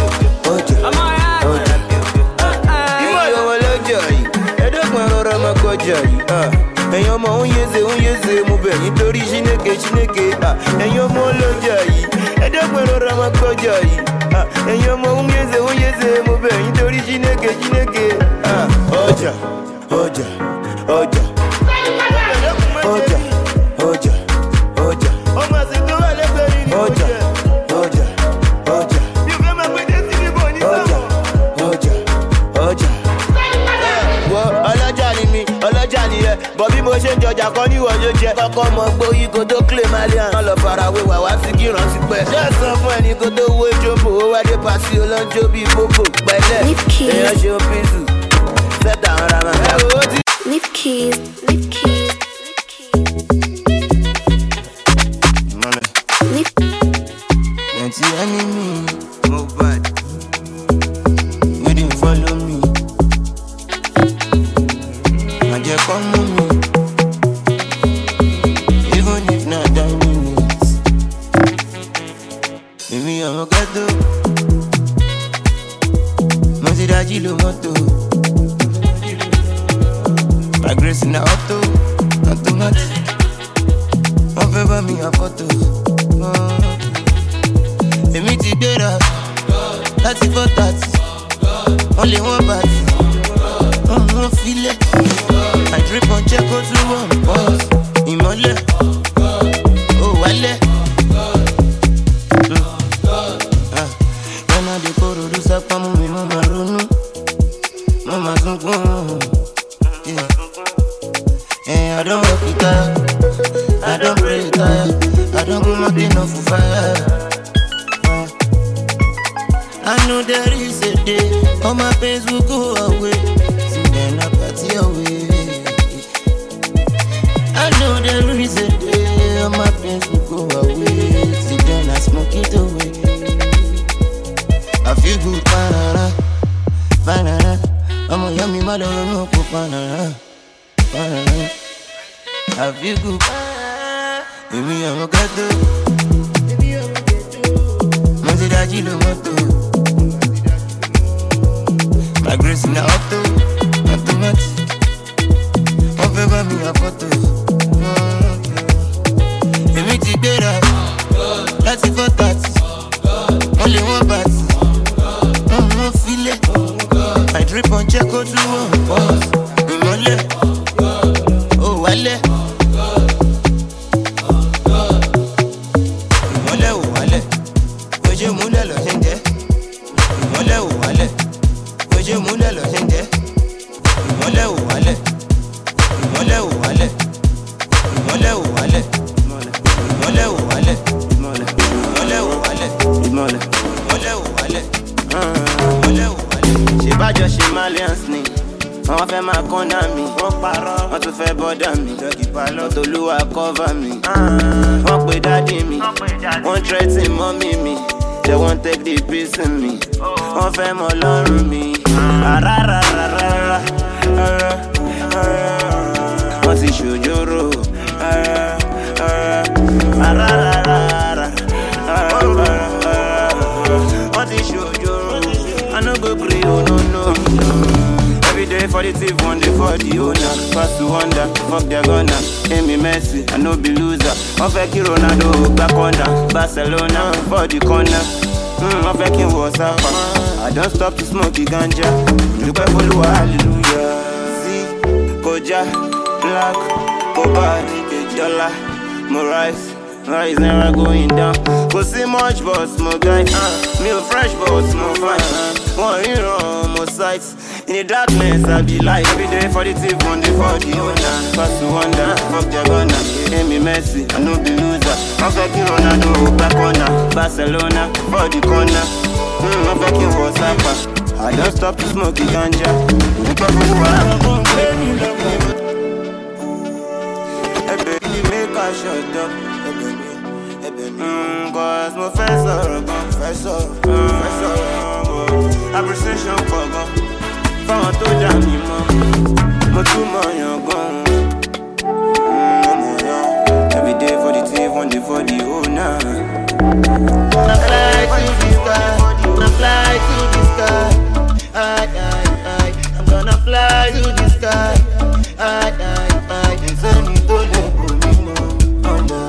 Ẹ̀yin ọmọ ń yéze ń yéze mo bẹ̀ yín torí Chineke Chineke. Ẹ̀yin ọmọ ọlọ́jà yìí ẹ̀dọ́gbọ̀n rọra máa kọjá yìí. Ẹ̀yin ọmọ ń yéze ń yéze mo bẹ̀ yín torí Chineke Chineke. Ọjà ọjà ọjà ọjà ọjà ọjà ọmọ àsìkò wà lẹ́gbẹ̀ẹ́ ní ọjà ọjà ọjà yóò fẹ́ máa gbé dé sí níbo ní sọ́wọ́. Ọjà ọjà wọ ọlọ́jà ni mi ọlọ́jà ni ẹ bọ̀ bí mo ṣe ń jọjà kan níwọ̀ ló jẹ kọ́kọ́ mọ gbóyí kó tó claim alien wọn lọ farawé wà wá sí kí rántí pẹ́ ṣé sọ fún ẹni kó tó wó jombo ó wá dé pàṣẹ olóńjó bíi boko pẹ́lẹ́ èèyàn ṣe ó pínsù sẹ́tà ń ra màmá owó tí. Lip keys, lip keys, lip plenty enemy move bad you didn't follow me. They come on me, even if not ten minutes. Maybe I'm a gato, Monty Dajilo moto. My grace in the auto, automatic. One favor me a photo. They meet together, thirty for thirty. Only one party, one feel it. I drip on check go to one boss. Imole, oh wale. When I dey go to do sapamu mi mama runu, mama sunkun. Yeah, I don't work it out, I don't pray it out, I don't go mountain off for fire. I know there is a day, all my pains will go away. See then I party away. I know there is a day, all my pains will go away. See then I smoke it away. I feel good, banana, banana. I'm a yummy mother, no banana, banana. I feel good, baby I'm a gato, baby I'm a gato. Monty Dajilo moto. My grace in the auto, automatic. One favor me a photo. They meet together, thirty for thirty. Only one party, one feel it. I drip on check go to one boss. Imole, oh wale. Malians ni wọ́n fẹ́ máa kọ́nà mi, wọ́n parọ́, wọ́n tún fẹ́ bọ́dà mi, Tolúwa cover mi, wọ́n pe dádì mi, wọ́n threaten mọ́mí mi, they won't take the peace in me, wọ́n fẹ́ mọ lọ́rùn mi, arárárárá, wọ́n ti ṣòjóró, arárárárá, wọ́n ti ṣòjóró, I no go gree, oh no no. Every day for the thief, one day for the owner. Pass to wonder, fuck their gunner. Aim me Messi, I no be loser. I'm fucking Ronaldo, back under. Barcelona, for the corner. Mm, I'm fucking Wasafa. I don't stop to smoke the ganja. Look at follow, hallelujah. See, Koja, Black, Mobad, Dollar, Morais. Rise never going down. Go see much, but small guy. Uh, me a fresh, but small fine. One hero, more sights. In the darkness, I be like every day for the thief, one day for the owner. Pass to wonder, fuck their gunner. Aim me Messi, I no be loser. I'm fucking Ronaldo, back corner. Barcelona, for the corner. Mm, I'm fucking Wasafa. I don't stop to smoke the ganja. Look at who I am. Hey baby, make a shut up. Mmm, cause my friends are gone, friends are gone. Appreciation for gone. Found to jam me, mom. But too much, you're gone. Every day for the thief, one day for the owner. I fly to the sky, I fly to the sky. I, I, I, I'm gonna fly to the sky. I, I, I, it's only to let me know. Oh no.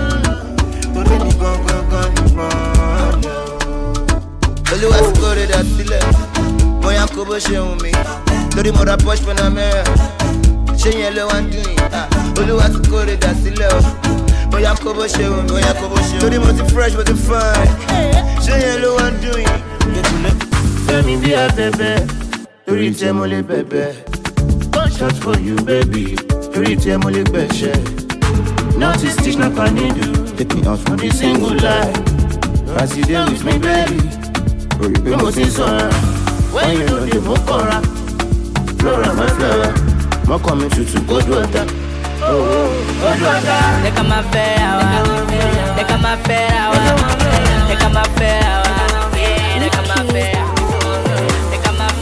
Olúwa ti kórè dà sílẹ̀, mo yà kó bó ṣe wù mí, torí mo ra Porsche Panamera, ṣé yẹn ló wá ń dùn yìí? Olúwa ti kórè dà sílẹ̀ o, mo yà kó bó ṣe wù mí, torí mo ti fresh mo ti fine, ṣé yẹn ló wá ń dùn yìí? Fẹ́mi bí abẹ́bẹ́, torí tiẹ̀ mo lè bẹ̀bẹ̀, one shot for you baby, torí tiẹ̀ mo lè gbẹ̀ṣẹ̀, nothing stitch na panidu. Take me out from this single life. As you there with me, baby. You must see son. When you know the Mokora, Flora, my flower. More coming to to good water. Oh, good water. They come my fair, they come my fair, they come my fair, they come my fair, they come my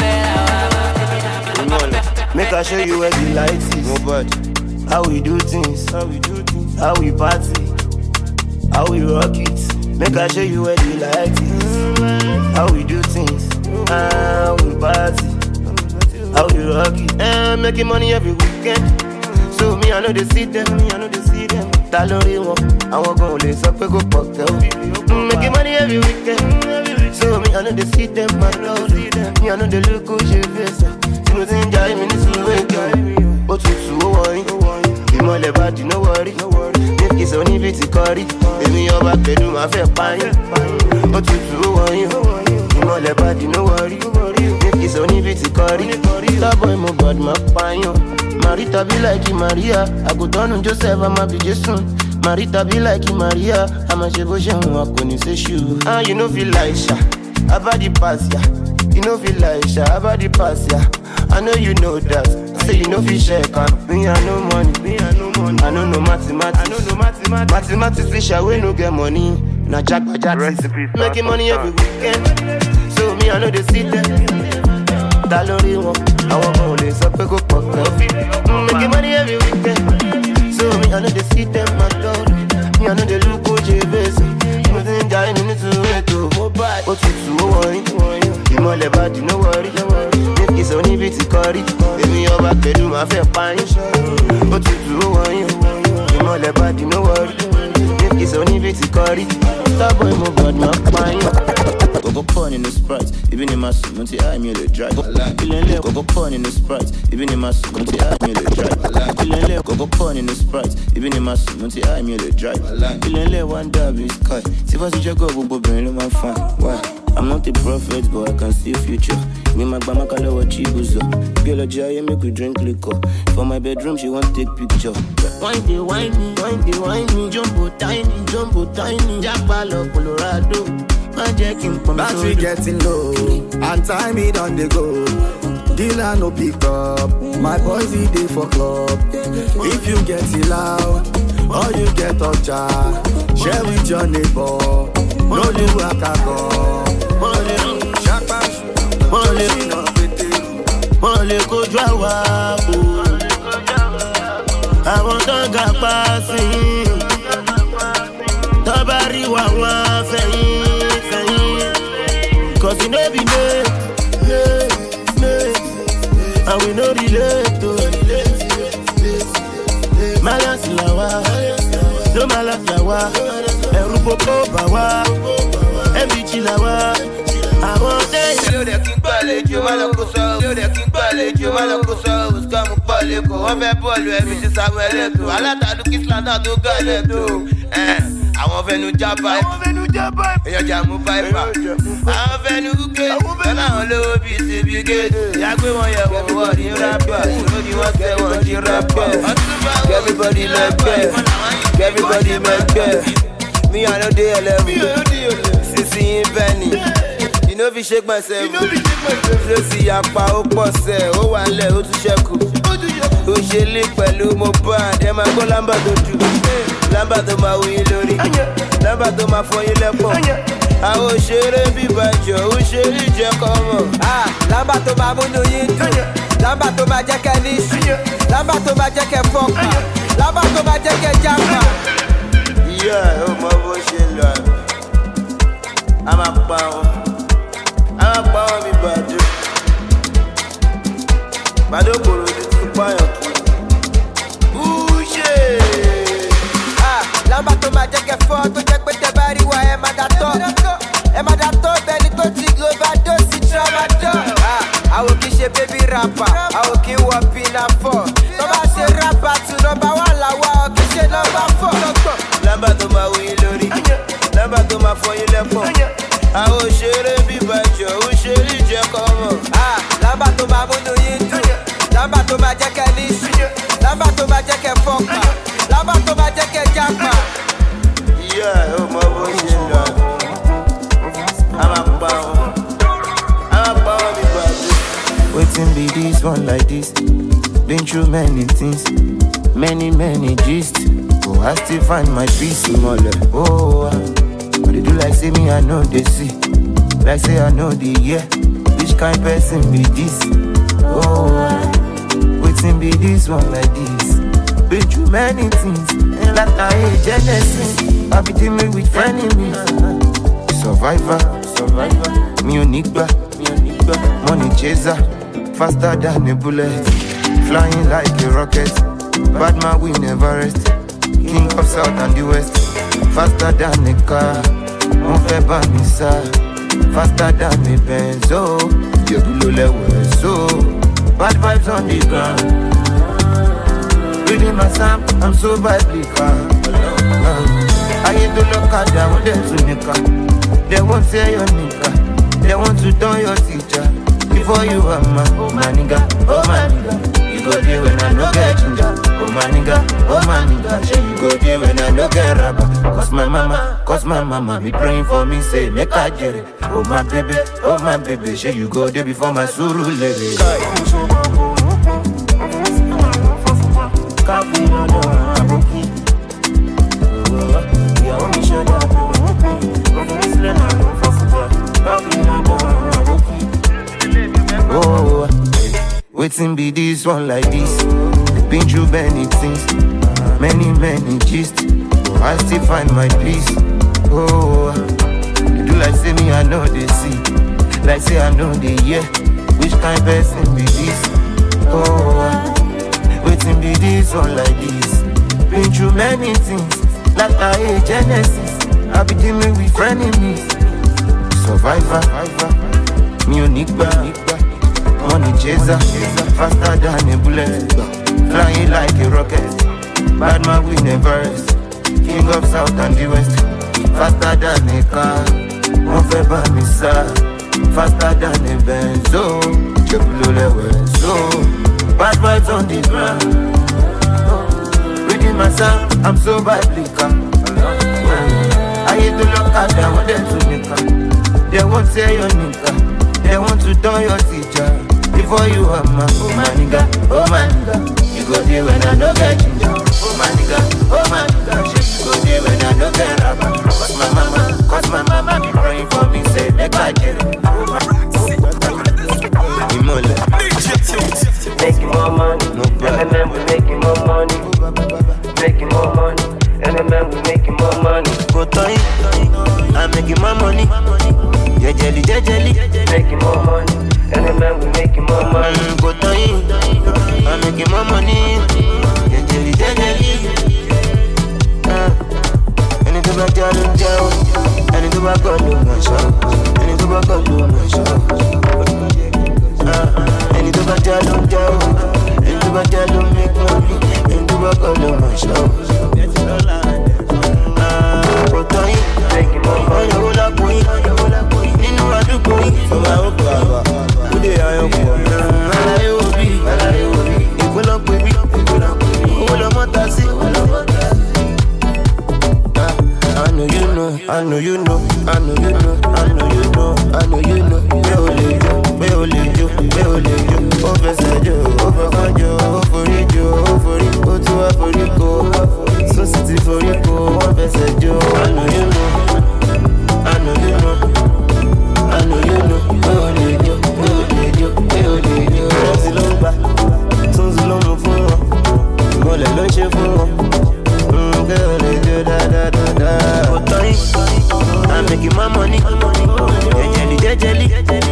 fair. Make I show you where the light is. No bad. How we do things, how we do things, how we party. How we rock it, make I show you where the light is. How we do things, how we party. How we rock it, and making money every weekend. So me I know they see them, me I know they see them. Talori one, I want go lay so go fuck them. Making money every weekend. So me I know they see them, I know they see them. Me I know they look good, she face. See me sing jai, me this way go. But to so worry, you more le bad, no worry, no worry. It's only beauty curry. Baby, you're back to do my fair pie. But you do want you. You know the body, no worry. It's only beauty curry. That boy, my bad, my pie. Marita be like you, Maria. I go down on Joseph, I'm a big soon. Marita be like you, Maria. I'm a chevrolet, I'm going to say shoe. Ah, you know, feel like Sha. I've had the pass, yeah. You know, feel like Sha. I've had the pass, yeah. I know you know that. Say you know fi share can. Me I no money, me I no money. I know no mathematics, I know no mathematics. Mathematics we share we no get money. Na jack by jack, making money every weekend. So me I know they see them. Talori one, I want go lay so go fuck them. Making money every weekend. So me I know they see them, my lord. Me I know they look good, J V S. Me think I need to wait to mobile. But you too worry, you more le bad, no worry, no worry. It's only beauty curry. Baby, you're back to do my fair pine. But you do want you. You more the body, no worry. It's only beauty curry. Stop boy, my bad, my pine. Go go porn in the Sprite. Even in my suit, multi eye me the drive. Feeling left, go go porn in the Sprite. Even in my suit, multi eye me the drive. Feeling left, go go porn in the Sprite. Even in my suit, multi eye me the drive. Feeling left, one dab is cut. See if I see you go, go brain on my phone. Why? I'm not a prophet, but I can see a future. Me my grandma call her what she goes up. Girl a giant make we drink liquor. For my bedroom she want take picture. Wine day, wine me, wine day, wine me. Jumbo tiny, jumbo tiny. Jackpalo, Colorado. Magic in battery getting low, and time it on the go. dealer no pick up. My boys he dey for club. If you get it loud, or you get ocha, share with your neighbor. No do akako. Money shapa, money no pete, money ko jawa o. I want to go passing. Tabari wa wa feyin feyin. Cause you know be made, made, made. And we no relate to Malas lawa, no malas lawa. Eru popo bawa, ebi chilawa. I want day. Yo de king palejo, malako so. Yo de king palejo, malako so. Uskamu paleko, wọ́n fẹ́ bọ́ọ̀lù ẹ̀mí sí Samuel Eto'o. Alátàdú Kìsìlánà tó gálẹ̀ tó. Àwọn fẹnu já báyìí, èèyàn jà mú báyìí. Àwọn fẹnu gúgé, lọ́nà àwọn olówó bíi ti bí géètì. Ìyá gbé wọn yẹ wọ́n wọ́n ní rábà. Ìṣòro ni wọ́n tẹ wọ́n jí rábà. Everybody lẹ́gbẹ̀ẹ́, everybody mẹ́gbẹ̀ẹ́. Mi àná dé ẹlẹ́rù, sísí yín bẹ́ẹ̀ ni. You know fi shake myself. Ló sì yapa ó pọ̀ sẹ̀, ó wà lẹ̀ ó tún ṣẹ́kù. Ó ṣe lé pẹ̀lú Mohbad, ẹ máa gbọ́ lámbà tó jù. Lámbà tó máa wù yín lórí, lámbà tó máa fọ yín lẹ́pọ̀. Àwọn òṣèré bíbá jọ, ó ṣe rí jẹ́ kọ́mọ̀. Lámbà tó máa múnú yín dùn, lámbà tó máa jẹ́ kẹ́ ní ṣù, lámbà tó máa jẹ́ kẹ́ fọ́pà, lámbà tó máa jẹ́ kẹ́ jápa. Ìyá ẹ̀ ó mọ bó ṣe lọ àbí. A máa pa wọn. I'm a me badu. Badu koro di tu payan ki. Bouche. Ah, lamba to ma jẹ́ kẹ́ fọ́ tó jẹ́ pé tẹ́ bá rí wa ẹ má dá tọ́. Ẹ má dá tọ́ bẹ́ni tó ti overdose sí tramadol. Ah, àwọn kì í ṣe baby rapper, àwọn kì í wọ pinafore. Tó bá ṣe rapper tún number one làwa ọ̀ kì í ṣe number four. Lamba to ma wù yín lórí, lamba to ma fọ yín lẹ́pọ̀. Àwọn òṣèré bíbá jọ, ó ṣe rí jẹ́ kọ́mọ̀. Lámbà tó máa múnú yín dùn, lámbà tó máa jẹ́ kẹ́ ní ṣù, lámbà tó máa jẹ́ kẹ́ fọ́pà, lámbà tó máa jẹ́ kẹ́ jápa. Ìyá ẹ̀ ó mọ bó ṣe lọ. A máa pa wọn, a máa pa wọn bí bàbá. Wetin be this one like this? Been through many things, many many gist. Oh, I still find my peace, mole. Oh. They do like say me, I know they see. Like say I know the yeah. Which kind person be this? Oh, waiting be this one like this. Been through many things, and like I hate Genesis. I be dealing with frenemies. Survivor, survivor. Me onigba, me onigba. Money chaser, faster than a bullet. Flying like a rocket. Bad man we never rest. King of South and the West. Faster than a car. Mon fait pas ça. Faster than a benzo. You below level so. Bad vibes on the ground. Reading my Sam, I'm so biblical. I ain't to look at them when they're to nigga. They won't say your nigga. They want to turn your teacher. Before you are my, oh my nigga, oh my nigga. You go there when I no get ginger. Oh my nigga, oh my nigga. You go there when I no get rubber. Cause my mama, cause my mama be praying for me, say make I get it. Oh my baby, oh my baby. Say you go there before my suru lady. Oh, waiting be this one like this. Been through many things, many many gist. I still find my peace. Oh, you do like say me, I know they see. Like say I know they hear. Which kind person be this? Oh, waiting be this one like this. Been through many things, like I hate Genesis. I be dealing with frenemies. Survivor, me onigba, money chaser, faster than a bullet, flying like a rocket. Bad man we never rest. King of South and the West, faster than a car. Mon fait pas me ça, faster than a benzo. You blow level so. Bad vibes on the ground. Reading my sound, I'm so biblical. I hate to look at them when they're to nigga. They won't say your nigga. They want to turn your teacher. for you, I'm a oh my nigga, oh my nigga. You go there when I no get ginger. Oh my nigga, oh my nigga. You go there when I no get rubber. Cause my mama, cause my mama be praying for me, say make I get it. Making more money, M M M we making more money, making more money, M M M we making more money. Go time, I'm making my money. Jejeli, jejeli, making more money, M M M we making more money. Go time, I'm making my money. Jejeli, jejeli. Ẹni tó bá jẹ́ ló ń jẹ́ o, ẹni tó bá kọ́ ló mọ̀ ṣọ́, ẹni tó bá kọ́ ló mọ̀ ṣọ́. Ẹni tó bá jẹ́ ló ń jẹ́ o, ẹni tó bá jẹ́ ló ń make money, ẹni tó bá kọ́ ló mọ̀ ṣọ́. Kò tán yín, ọ̀yọ́ wo lápò yín, nínú àdúgbò yín. Ọmọ àwòkọ́ àbá, ó dé ayọ̀ pọ̀. Aláyé òbí, ìpínlẹ̀ pé bí, owó lọ́mọ ta sí. I know you know, I know you know, I know you know, I know you know, I know you know. Be only you, be only you, be only you. Over Sajo, over Kajo, over you, over you, go to a for you go. So city for you go, over Sajo. I know you know, I know you know, I know you know. Be only you, be only you, be only you. Sonzi lomba, sonzi lomo fumo, mole lonche fumo. Girl, they do da da da da. I'm making my money. Jejeli, jejeli.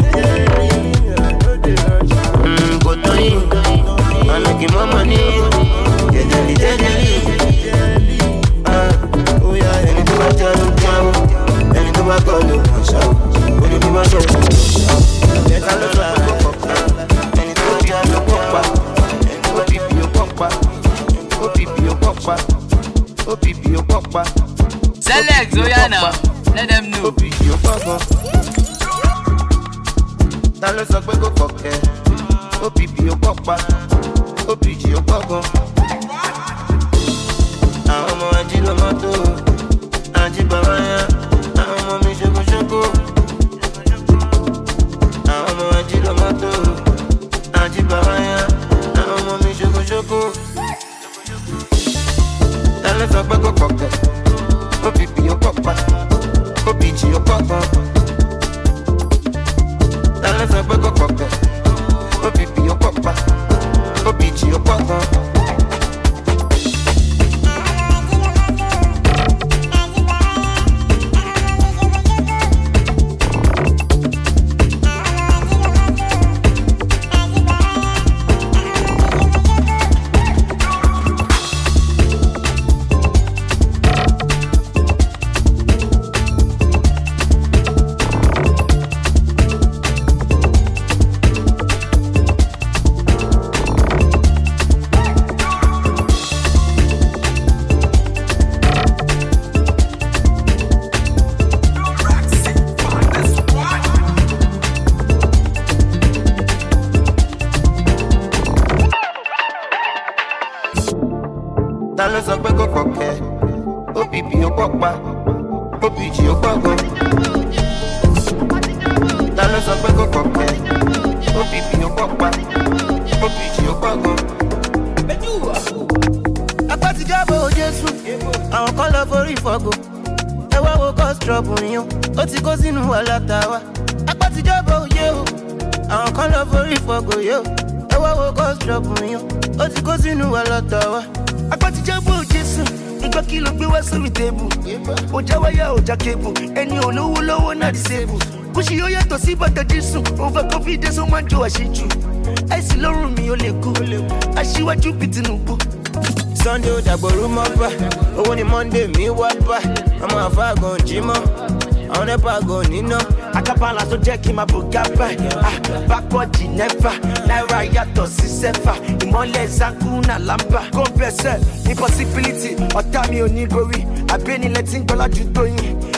Mm, go Tony. I'm making my money. Jejeli, jejeli. Ah, oh yeah. Any to my channel, channel. Any to my color, show. Any to my show. Yes, I love that. Any to my channel, papa. Any to my pipi, you papa. Go pipi, you papa. Oh, pipi, oh, papa. Select, Zoyana. Let them know. Oh, pipi, oh, papa. Ta ló sọ pé kò kọ̀kẹ́. Oh, pipi, oh, papa. Oh, pipi, oh, papa. Àwọn ọmọ ají ló mọ́tò. Ají bàbá yá. Àwọn ọmọ mi ṣokoṣoko. Àwọn ọmọ ají ló mọ́tò. Ají bàbá yá. Àwọn ọmọ mi ṣokoṣoko. Let's talk about cocoa. Oh, pipi, oh, papa. Oh, pichi, oh, papa. Let's talk about cocoa. Oh, pipi, oh, papa. Oh, pichi, oh, papa. Ta ló sọ pé kò kọ̀kẹ́. Ó pipi, ó papa. Ó pichi, ó papa. Ta ló sọ pé kò kọ̀kẹ́. Ó pipi, ó papa. Ó pichi, ó papa. Apá ti jábọ̀ Jésù. Àwọn kan lọ forí fọ́gò. Ẹ wá wo cause trouble yín. Ó ti kó sínú wàhálà tàwa. Apá ti jábọ̀ òye o. Àwọn kan lọ forí fọ́gò yó. Ẹ wá wo cause trouble yín. Ó ti kó sínú wàhálà tàwa. Apá ti jábọ̀ Jésù. Ìgbà kí ló gbé wá sórí tébù. Ó já wáyà, ó já kébù. Ẹni olówó lọ́wọ́ náà disable. Kùsì yóò yàtọ̀ sí bàtà Jésù. Over confidence ó máa ń jọ àṣejù. Àìsí lọ́rùn mi ó lè kú. Aṣíwájú bíi Tinubu. Sunday ó dàgbòrú mọ́ bá. Owó ni Monday mi wá bá. Ọmọ àfáàgàn jí mọ́. Àwọn nẹ́pà gan níná. Acapella tó jẹ́ kí n máa bò gábà. Backward never. Náírà yàtọ̀ sí sẹ́fà. Ìmọ̀lẹ̀ Zakuna Lamba. Kò bẹ̀sẹ̀ impossibility. Ọ̀tá mi ò ní borí. Àbẹ́nilẹ̀ tí ń gbọ́lá ju tóyin.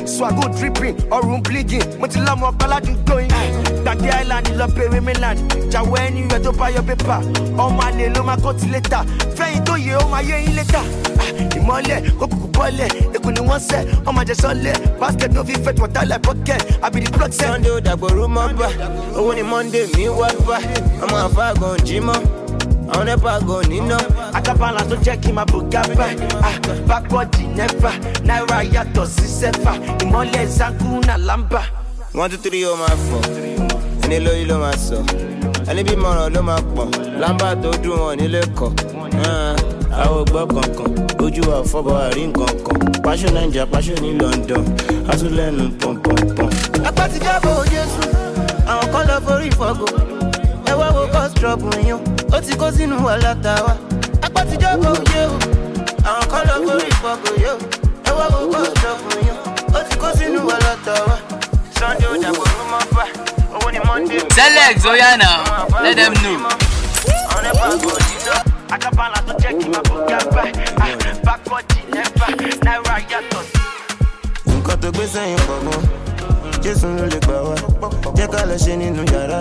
so I go dripping or room bleeding. Mo ti lọ́mọ Bọ́ládùn going. Gbàgbé island lọ pèrè mainland. Jàwọ́ anywhere tó bá yọ pépà. Ọmọ àlè ló máa kọ́ ti létà. Fẹ́yìn tó yẹ ó máa yé yín létà. Ìmọ̀lẹ̀ kókùkù bọ́lẹ̀. Èkó ni wọ́n sẹ́, ọmọ àjẹsọ́lẹ̀. Basket no fit fetch water like bucket. I be the plug set. Sunday ó dàgbòrú mọ́ bá. Owó ni Monday mi wá bá. Ọmọ àfa gan jí mọ́. Àwọn nepa gan níná. Àtàbàlà tó jẹ́ kí n máa bò gábà. Backward never. Náírà yàtọ̀ sí sẹ́fà. Ìmọ̀lẹ̀ Zanguna Lamba. One two three ó máa fọ̀. Ẹni lóyún ló máa sọ. Ẹni bí mọ̀ràn ló máa pọ̀. Lamba tó dùn wọn nílé kọ̀. Àwọn ògbọ́ kankan, ojú wa fọ́bọ̀ àrí nǹkan kan. Pàṣọ Naija, pàṣọ ní London, a tún lẹ́nu pọ̀npọ̀npọ̀n. Apá ti jábọ̀ Jésù, àwọn kan lọ forí ìfọ̀gò. Ẹ wá wo cause trouble yín, ó ti kó sínú wàhálà tàwa. Apá ti jábọ̀ Jésù, àwọn kan lọ forí ìfọ̀gò yó. Ẹ wá wo cause trouble yín, ó ti kó sínú wàhálà tàwa. Sunday ó dàgbò ló mọ́ bá, owó ni Monday. Select Zoyana, let them know. Àwọn nepa go níná. Àtàbàlà tó jẹ́ kí n máa bò gábà. Backward never. Náírà yàtọ̀ sí. Nǹkan tó gbé sẹ́yìn pọ̀ gan, Jésù ló lè gbà wá, jẹ́ ká lọ ṣe nínú yàrá.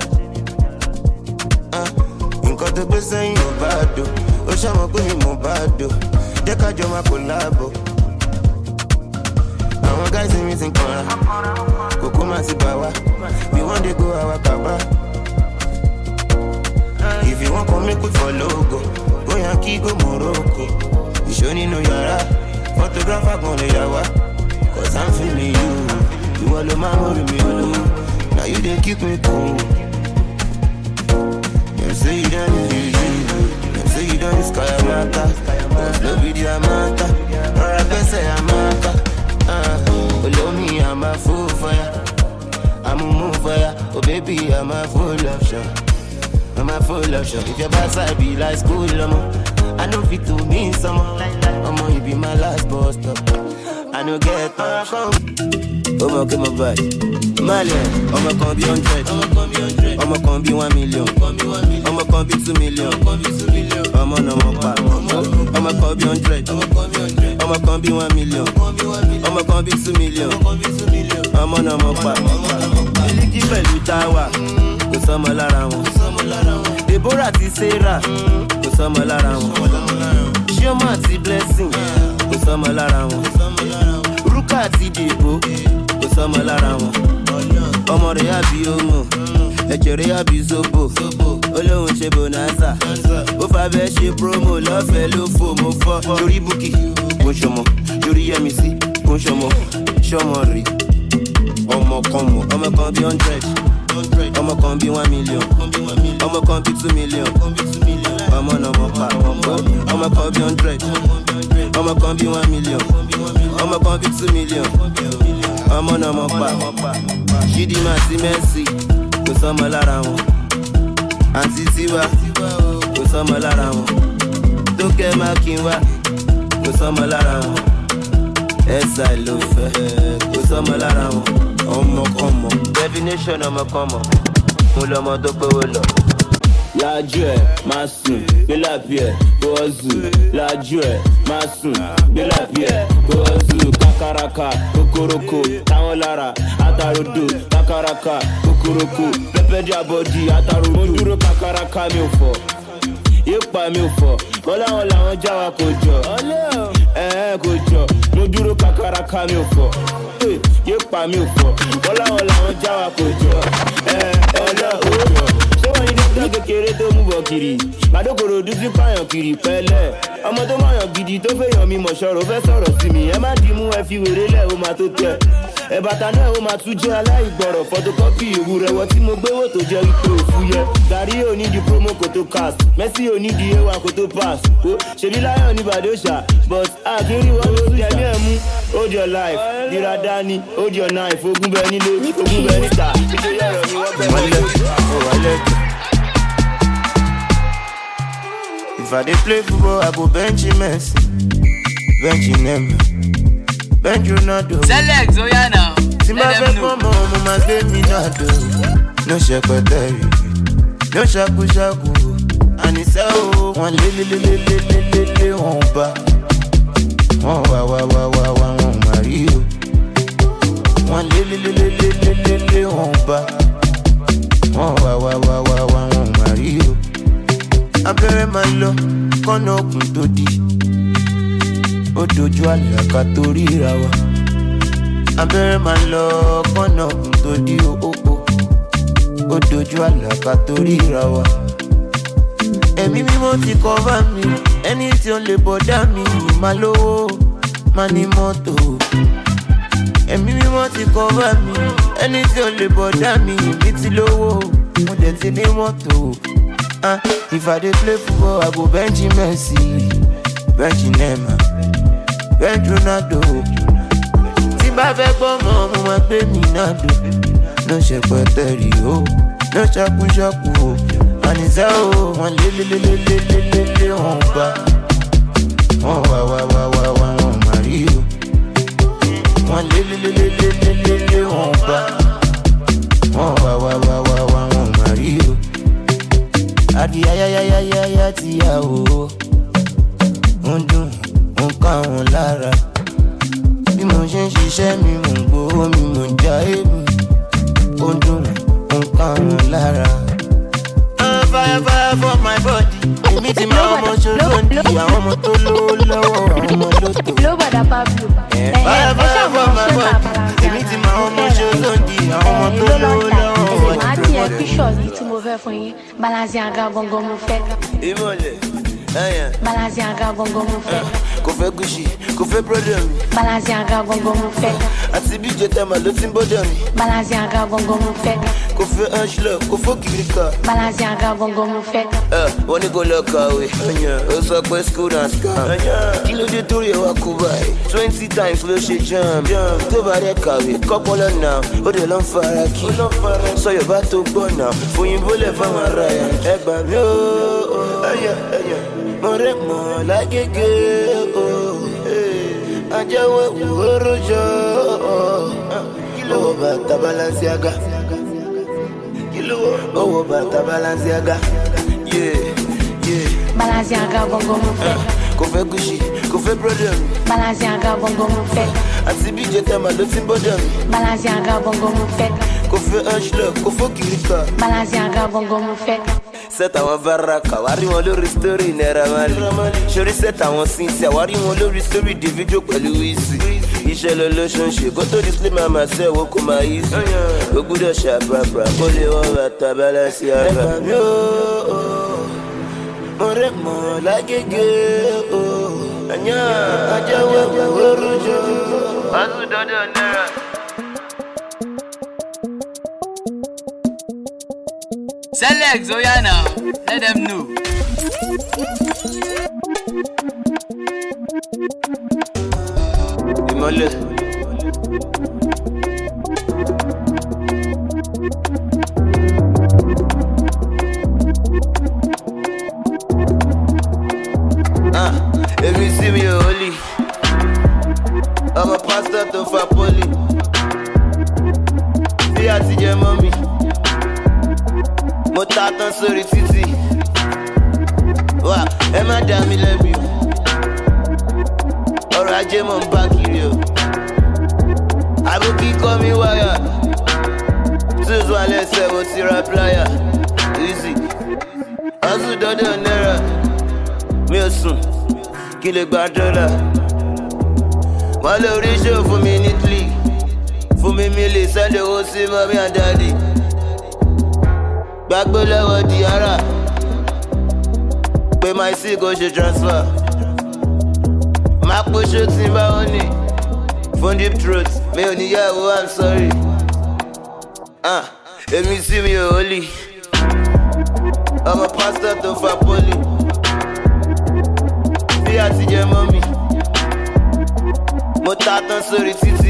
Nǹkan tó gbé sẹ́yìn ò bá dò, ó ṣàmọ̀ pé mi mò bá dò, jẹ́ ká jọ máa kò láàbò. Àwọn gáìsì mi ti ń kanra, kòkó máa ti bà wá, we wan dey go our baba. If you wan come make we follow go, go Yankee go Morocco. Ìṣó nínú yàrá, photographer kan lè yà wá. Cause I'm feeling you. You all of my worry me. Now you they keep me cool. Them say you done you, you. Them say you done this kaya mata. No video mata. Or I can say I'm mata. Uh, follow me, I'm a fool for ya. I'm a move for ya. Oh baby, I'm a full option. I'm a full option. If your bad side be like school, I'm I know fit to me some. I'm you be my last boss stop. I no get time. Ọmọ kí mo báyìí. Malian, ọmọ kan bí hundred. Ọmọ kan bí one million. Ọmọ kan bí two million. Ọmọ náà mọ̀ pa. Ọmọ kan bí hundred. Ọmọ kan bí one million. Ọmọ kan bí two million. Ọmọ náà mọ̀ pa. Miliki pẹ̀lú Táwà, kò sọ́mọ lára wọn. Deborah àti Sarah, kò sọ́mọ lára wọn. Chioma àti Blessing, kò sọ́mọ lára wọn. Ruka àti Dèbò, kò sọ́mọ lára wọn. Ọmọ rẹ̀ yà bí Omo, ẹ̀jẹ̀ rẹ̀ yà bí Zobo. Olóhùn ṣe Bonanza, ó fa bẹ́ẹ̀ ṣe promo lọ́fẹ̀ẹ́ ló fò mo fọ́. Yorí Bukky, kò ṣọmọ. Yorí Yẹmisí, kò ṣọmọ. Ṣọmọ rè ọmọ kan mọ̀. Ọmọ kan bí hundred. Ọmọ kan bí one million. Ọmọ kan bí two million. Ọmọ náà mọ̀ pa. Ọmọ kan bí hundred. Ọmọ kan bí one million. Ọmọ kan bí two million. Ọmọ náà mọ̀ pa. Chidinma àti Mercy, kò sọ́mọ lára wọn. Àǹtí Tiwa, kò sọ́mọ lára wọn. Tókẹ́ Mákinwá, kò sọ́mọ lára wọn. Ẹ̀sà ló fẹ́, kò sọ́mọ lára wọn. Ọmọ kan mọ̀. Definition ọmọ kan mọ̀. Mo lọmọ tó gbówó lọ. Lájú ẹ̀ máa sùn, gbé lápí ẹ̀ kó o zù. Lájú ẹ̀ máa sùn, gbé lápí ẹ̀ kó o zù. Kakaraka, kokoroko, táwọn lára, àtàrodò. Kakaraka, kokoroko, pẹ́pẹ́dì àbọ̀dì, àtàrodò. Mo dúró kakaraka mi ò fọ̀, yípa mi ò fọ̀. Bọ́lá wọn làwọn já wa kò jọ, ẹ̀ẹ́ kò jọ. Mo dúró kakaraka mi ò fọ̀, yípa mi ò fọ̀. Bọ́lá wọn làwọn já wa kò jọ, ẹ̀ẹ́ ọlọ́ ò jọ. Dókítà kékeré tó mú bọ̀ kiri, Màdókòrò dúdú pààyàn kiri pẹ́lẹ́. Ọmọ tó mọ̀yàn gidi tó fẹ́yàn mi mọ̀ ṣọ̀rọ̀ fẹ́ sọ̀rọ̀ sí mi. Ẹ má dì mú ẹ fi wèrè lẹ̀ ó máa tó tẹ̀. Ẹ bàtà náà ó máa tún jẹ́ aláìgbọ̀rọ̀. Fọ́tókọ́pì ìwú rẹ̀ wọ́n tí mo gbé wò tó jẹ́ wípé òfu yẹ. Gàrí ò ní di promo kò tó cast, Messi ò ní di ewa kò tó pass. Ṣèbí láyọ̀ ní Bàdóṣà, but àkírí wọn ló tẹ̀ ní ẹ̀mú. Hold your life, dira dání, hold your knife, ogun bẹ nílé, ogun bẹ níta. Nítorí ọ̀rọ̀ ni wọ́n bẹ wọlé. If I dey play football, I go bench Messi, bench Neymar, bench Ronaldo. Select Zoyana. Simba fẹ́ fọ́ mọ́ ọmọ máa gbé mi náà dò. No ṣẹpẹtẹ, no ṣakuṣaku. Àníṣe o, wọ́n lé lé lé lé lé lé lé lé wọ́n bá. Wọ́n wá wá wá wá wá wọ́n máa rí o. wọ́n lé lé lé lé lé lé lé lé wọ́n bá wọ́n wá wá wá wá wá wọ́n má rí o. Abẹ́rẹ́ máa lọ kọ́nà òkun tó di ó dojú àlàkà tó ríra wa. Abẹ́rẹ́ máa lọ kọ́nà òkun tó di ó ó ó ó dojú àlàkà tó ríra wa. Ẹ̀mí mímọ́ ti cover mi ẹni tí ó lè bọ̀dá mi máa lówó máa ní mọ́tò. Ẹ̀mí mímọ́ ti cover mi ẹni tí ó lè bọ̀dá mi mi ti lówó mo dẹ̀ ti ní mọ́tò. Ah, if I dey play football, I go bench Messi, bench Neymar, bench Ronaldo. Tí bá fẹ́ gbọ́ mọ́, mo máa gbé mi náà dò. No ṣe pẹ́tẹ́rì o, no ṣàkúṣàkú o. Àníṣe o, wọ́n lé lé lé lé lé lé lé lé wọ́n bá. Wọ́n wá wá wá wá wá wọ́n máa rí o. Wọ́n lé lé lé lé lé lé lé lé wọ́n bá. Wọ́n wá wá wá wá wá wọ́n máa rí o. Adi ayayayayaya ti ya o, ń dùn, ń ká wọn lára. Bí mo ṣe ń ṣiṣẹ́ mi, mò ń gbowó mi, mò ń já èmi. Ó ń dùn, ń ká wọn lára. Fire fire for my body. Èmi ti máa ọmọ ṣòro ń di àwọn ọmọ tó lówó lọ́wọ́ àwọn ọmọ lóto. Fire fire for my body. Èmi ti máa ọmọ ṣòro ń di àwọn ọmọ tó lówó lọ́wọ́ àwọn ọmọ tó lówó lọ́wọ́. Tí mo fẹ́ fún yín, balance àga gbọ̀ngàn mo fẹ́. Ìmọ̀lẹ̀, ẹ̀yàn. Balance àga gbọ̀ngàn mo fẹ́. Kò fẹ́ Gucci, kò fẹ́ brother mi. Balance àga gbọ̀ngàn mo fẹ́. Àti bí ìjẹta mà ló ti ń bọ́dọ̀ mi. Balance àga gbọ̀ngàn mo fẹ́. Kò fẹ́ Angela, kò fẹ́ Kirika. Balance àga gbọ̀ngàn mo fẹ́. Ẹ wọ́n ní kò lọ kàwé. Ó sọ pé school and scam. Kí ló dé torí ẹ̀ wá kú báyìí? Twenty times ló ṣe jam. Tó bá dẹ̀ kàwé, kọ́pọ̀ lọ́nà. Ó dẹ̀ lọ́ ń fara kí. Sọ Yorùbá tó gbọ́ náà. Fòyìnbó lẹ̀ fáwọn ará ẹ̀. Ẹ gbà mí o. Mo rẹ̀ mọ̀ lágége o. Ajẹ́wọ́ ìwúrò jọ. Owó bàtà Balenciaga. Owó bàtà Balenciaga. Yeah, yeah. Balenciaga gbọ̀ngàn mo fẹ́. Kò fẹ́ Gucci, kò fẹ́ brother mi. Balenciaga gbọ̀ngàn mo fẹ́. Àti bí ìjẹta mà ló ti ń bọ́dọ̀ mi. Balenciaga gbọ̀ngàn mo fẹ́. Kò fẹ́ Angela, kò fẹ́ Kirika. Balenciaga gbọ̀ngàn mo fẹ́. Set àwọn baraka, wá rí wọn lórí story Naira Marley. Ṣorí set àwọn Cynthia, wá rí wọn lórí story Davido pẹ̀lú Wizzy. Iṣẹ́ lọ ló ṣe ń ṣe, kó tó di slay mama ṣe wo kò máa yí sí. Ó gbúdọ̀ ṣàbàbà, kó lè wọ́n bàtà Balenciaga. Ẹ̀fà mi ò, mo rẹ̀ mọ̀ lágége o. Ẹ̀yà ajẹ́wọ́ ìwúrò jọ. Wá tún dọ́dọ̀ náírà. Select Zoyana, let them know. Ìmọ̀lẹ̀. Ah, èmi sí mi ò holy. Ọmọ pásítọ̀ tó fa pólì. Bí àtijọ́ mọ́ mi. Mo ta tán sórí títì. Wà ẹ má dá mi lẹ́bi o. Ọrọ̀ ajé mò ń bá kiri o. Àbúkí kọ́ mi wáyà. Túùsù alẹ́ sẹ́ mo ti ra pláyà. Easy. Ọ̀sùn dọ́dọ̀ náírà. Mi ò sùn. Kí lè gba dọ́là. Wọ́n lè orí ṣòwò fún mi ní Italy. Fún mi mi lè sẹ́lẹ̀ owó sí mọ́mí and daddy. Gbàgbé lọ́wọ́ di ara. Pé my sí kò ṣe transfer. Má pòṣó tí bá wọn ní. Fún deep throat, mi ò níyàwó, I'm sorry. Ah, èmi sí mi ò holy. Ọmọ pásítọ̀ tó fa pólì. Bí àtijọ́ mọ́ mi. Mo ta tán sórí títì.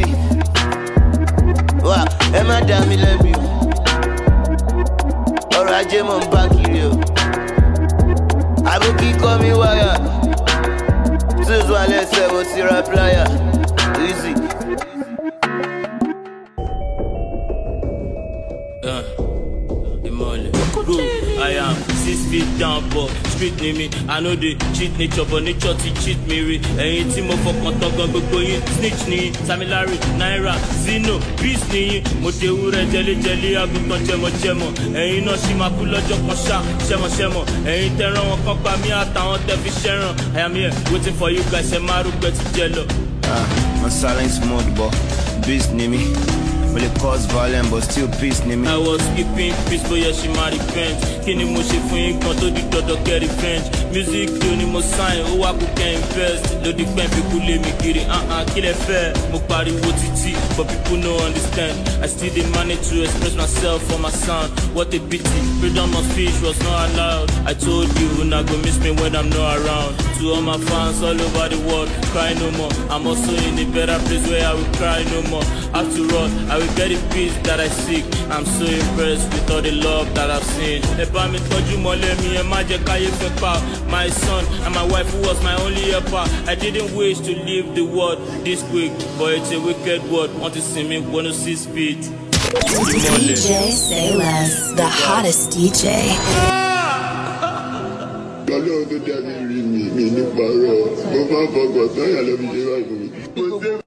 Wà ẹ má dá mi lẹ́bi o. Ọrọ̀ ajé mò ń bá kiri o. Àbúkí kọ́ mi wáyà. Túùsù alẹ́ sẹ́ mo ti ra pláyà. Easy. Ìmọ̀lẹ̀. Bro, I am six feet down, but street ni mi. I know they cheat nature, but nature ti cheat me re. Ẹ̀yin tí mo fọkàn tán gan gbogbo yín snitch ni. Samilari, Naira, Zino, Beast ni. Mo de wúrẹ́ jẹ́lẹ́jẹ́lẹ́ àgùntàn jẹmọ̀jẹmọ̀. Ẹ̀yin náà ṣì máa kú lọ́jọ́ kan ṣá ṣẹmọ̀ṣẹmọ̀. Ẹ̀yin tẹran wọn kan pa mí àtàwọn tẹ fi ṣẹ́ràn. I am here waiting for you guys, ẹ máa rúgbẹ́ ti jẹ lọ. Ah, my silence mode, but beast ni me. Will it cause violence, but still peace ni me. I was keeping peace, but yeah, she my revenge. Kini mo ṣe fún yín kan tó di dọ́dọ̀ get revenge. Music tó ni mo sign, ó wá kó kẹ́ invest. Lódì pẹ́ fi kú lé mi kiri, ah ah, kí lẹ fẹ́? Mo pariwo títí, but people no understand. I still dey manage to express myself for my sound. What a pity, freedom of speech was not allowed. I told you, na go miss me when I'm not around. To all my fans all over the world, cry no more. I'm also in a better place where I will cry no more. After all, I will get the peace that I seek. I'm so impressed with all the love that I've seen. Eba mi tọ́jú mọ́lẹ̀ mi, ẹ má jẹ́ káyé fẹ́ pa. My son and my wife who was my only helper. I didn't wish to leave the world this quick, but it's a wicked world. Want to see me one oh six feet. D J Say Less, the hottest D J. Ọlọ́run tó dá mi rí mi, mi ní parọ́, mo máa fọkàn sáyà lọ́bi ṣe báyìí fún mi.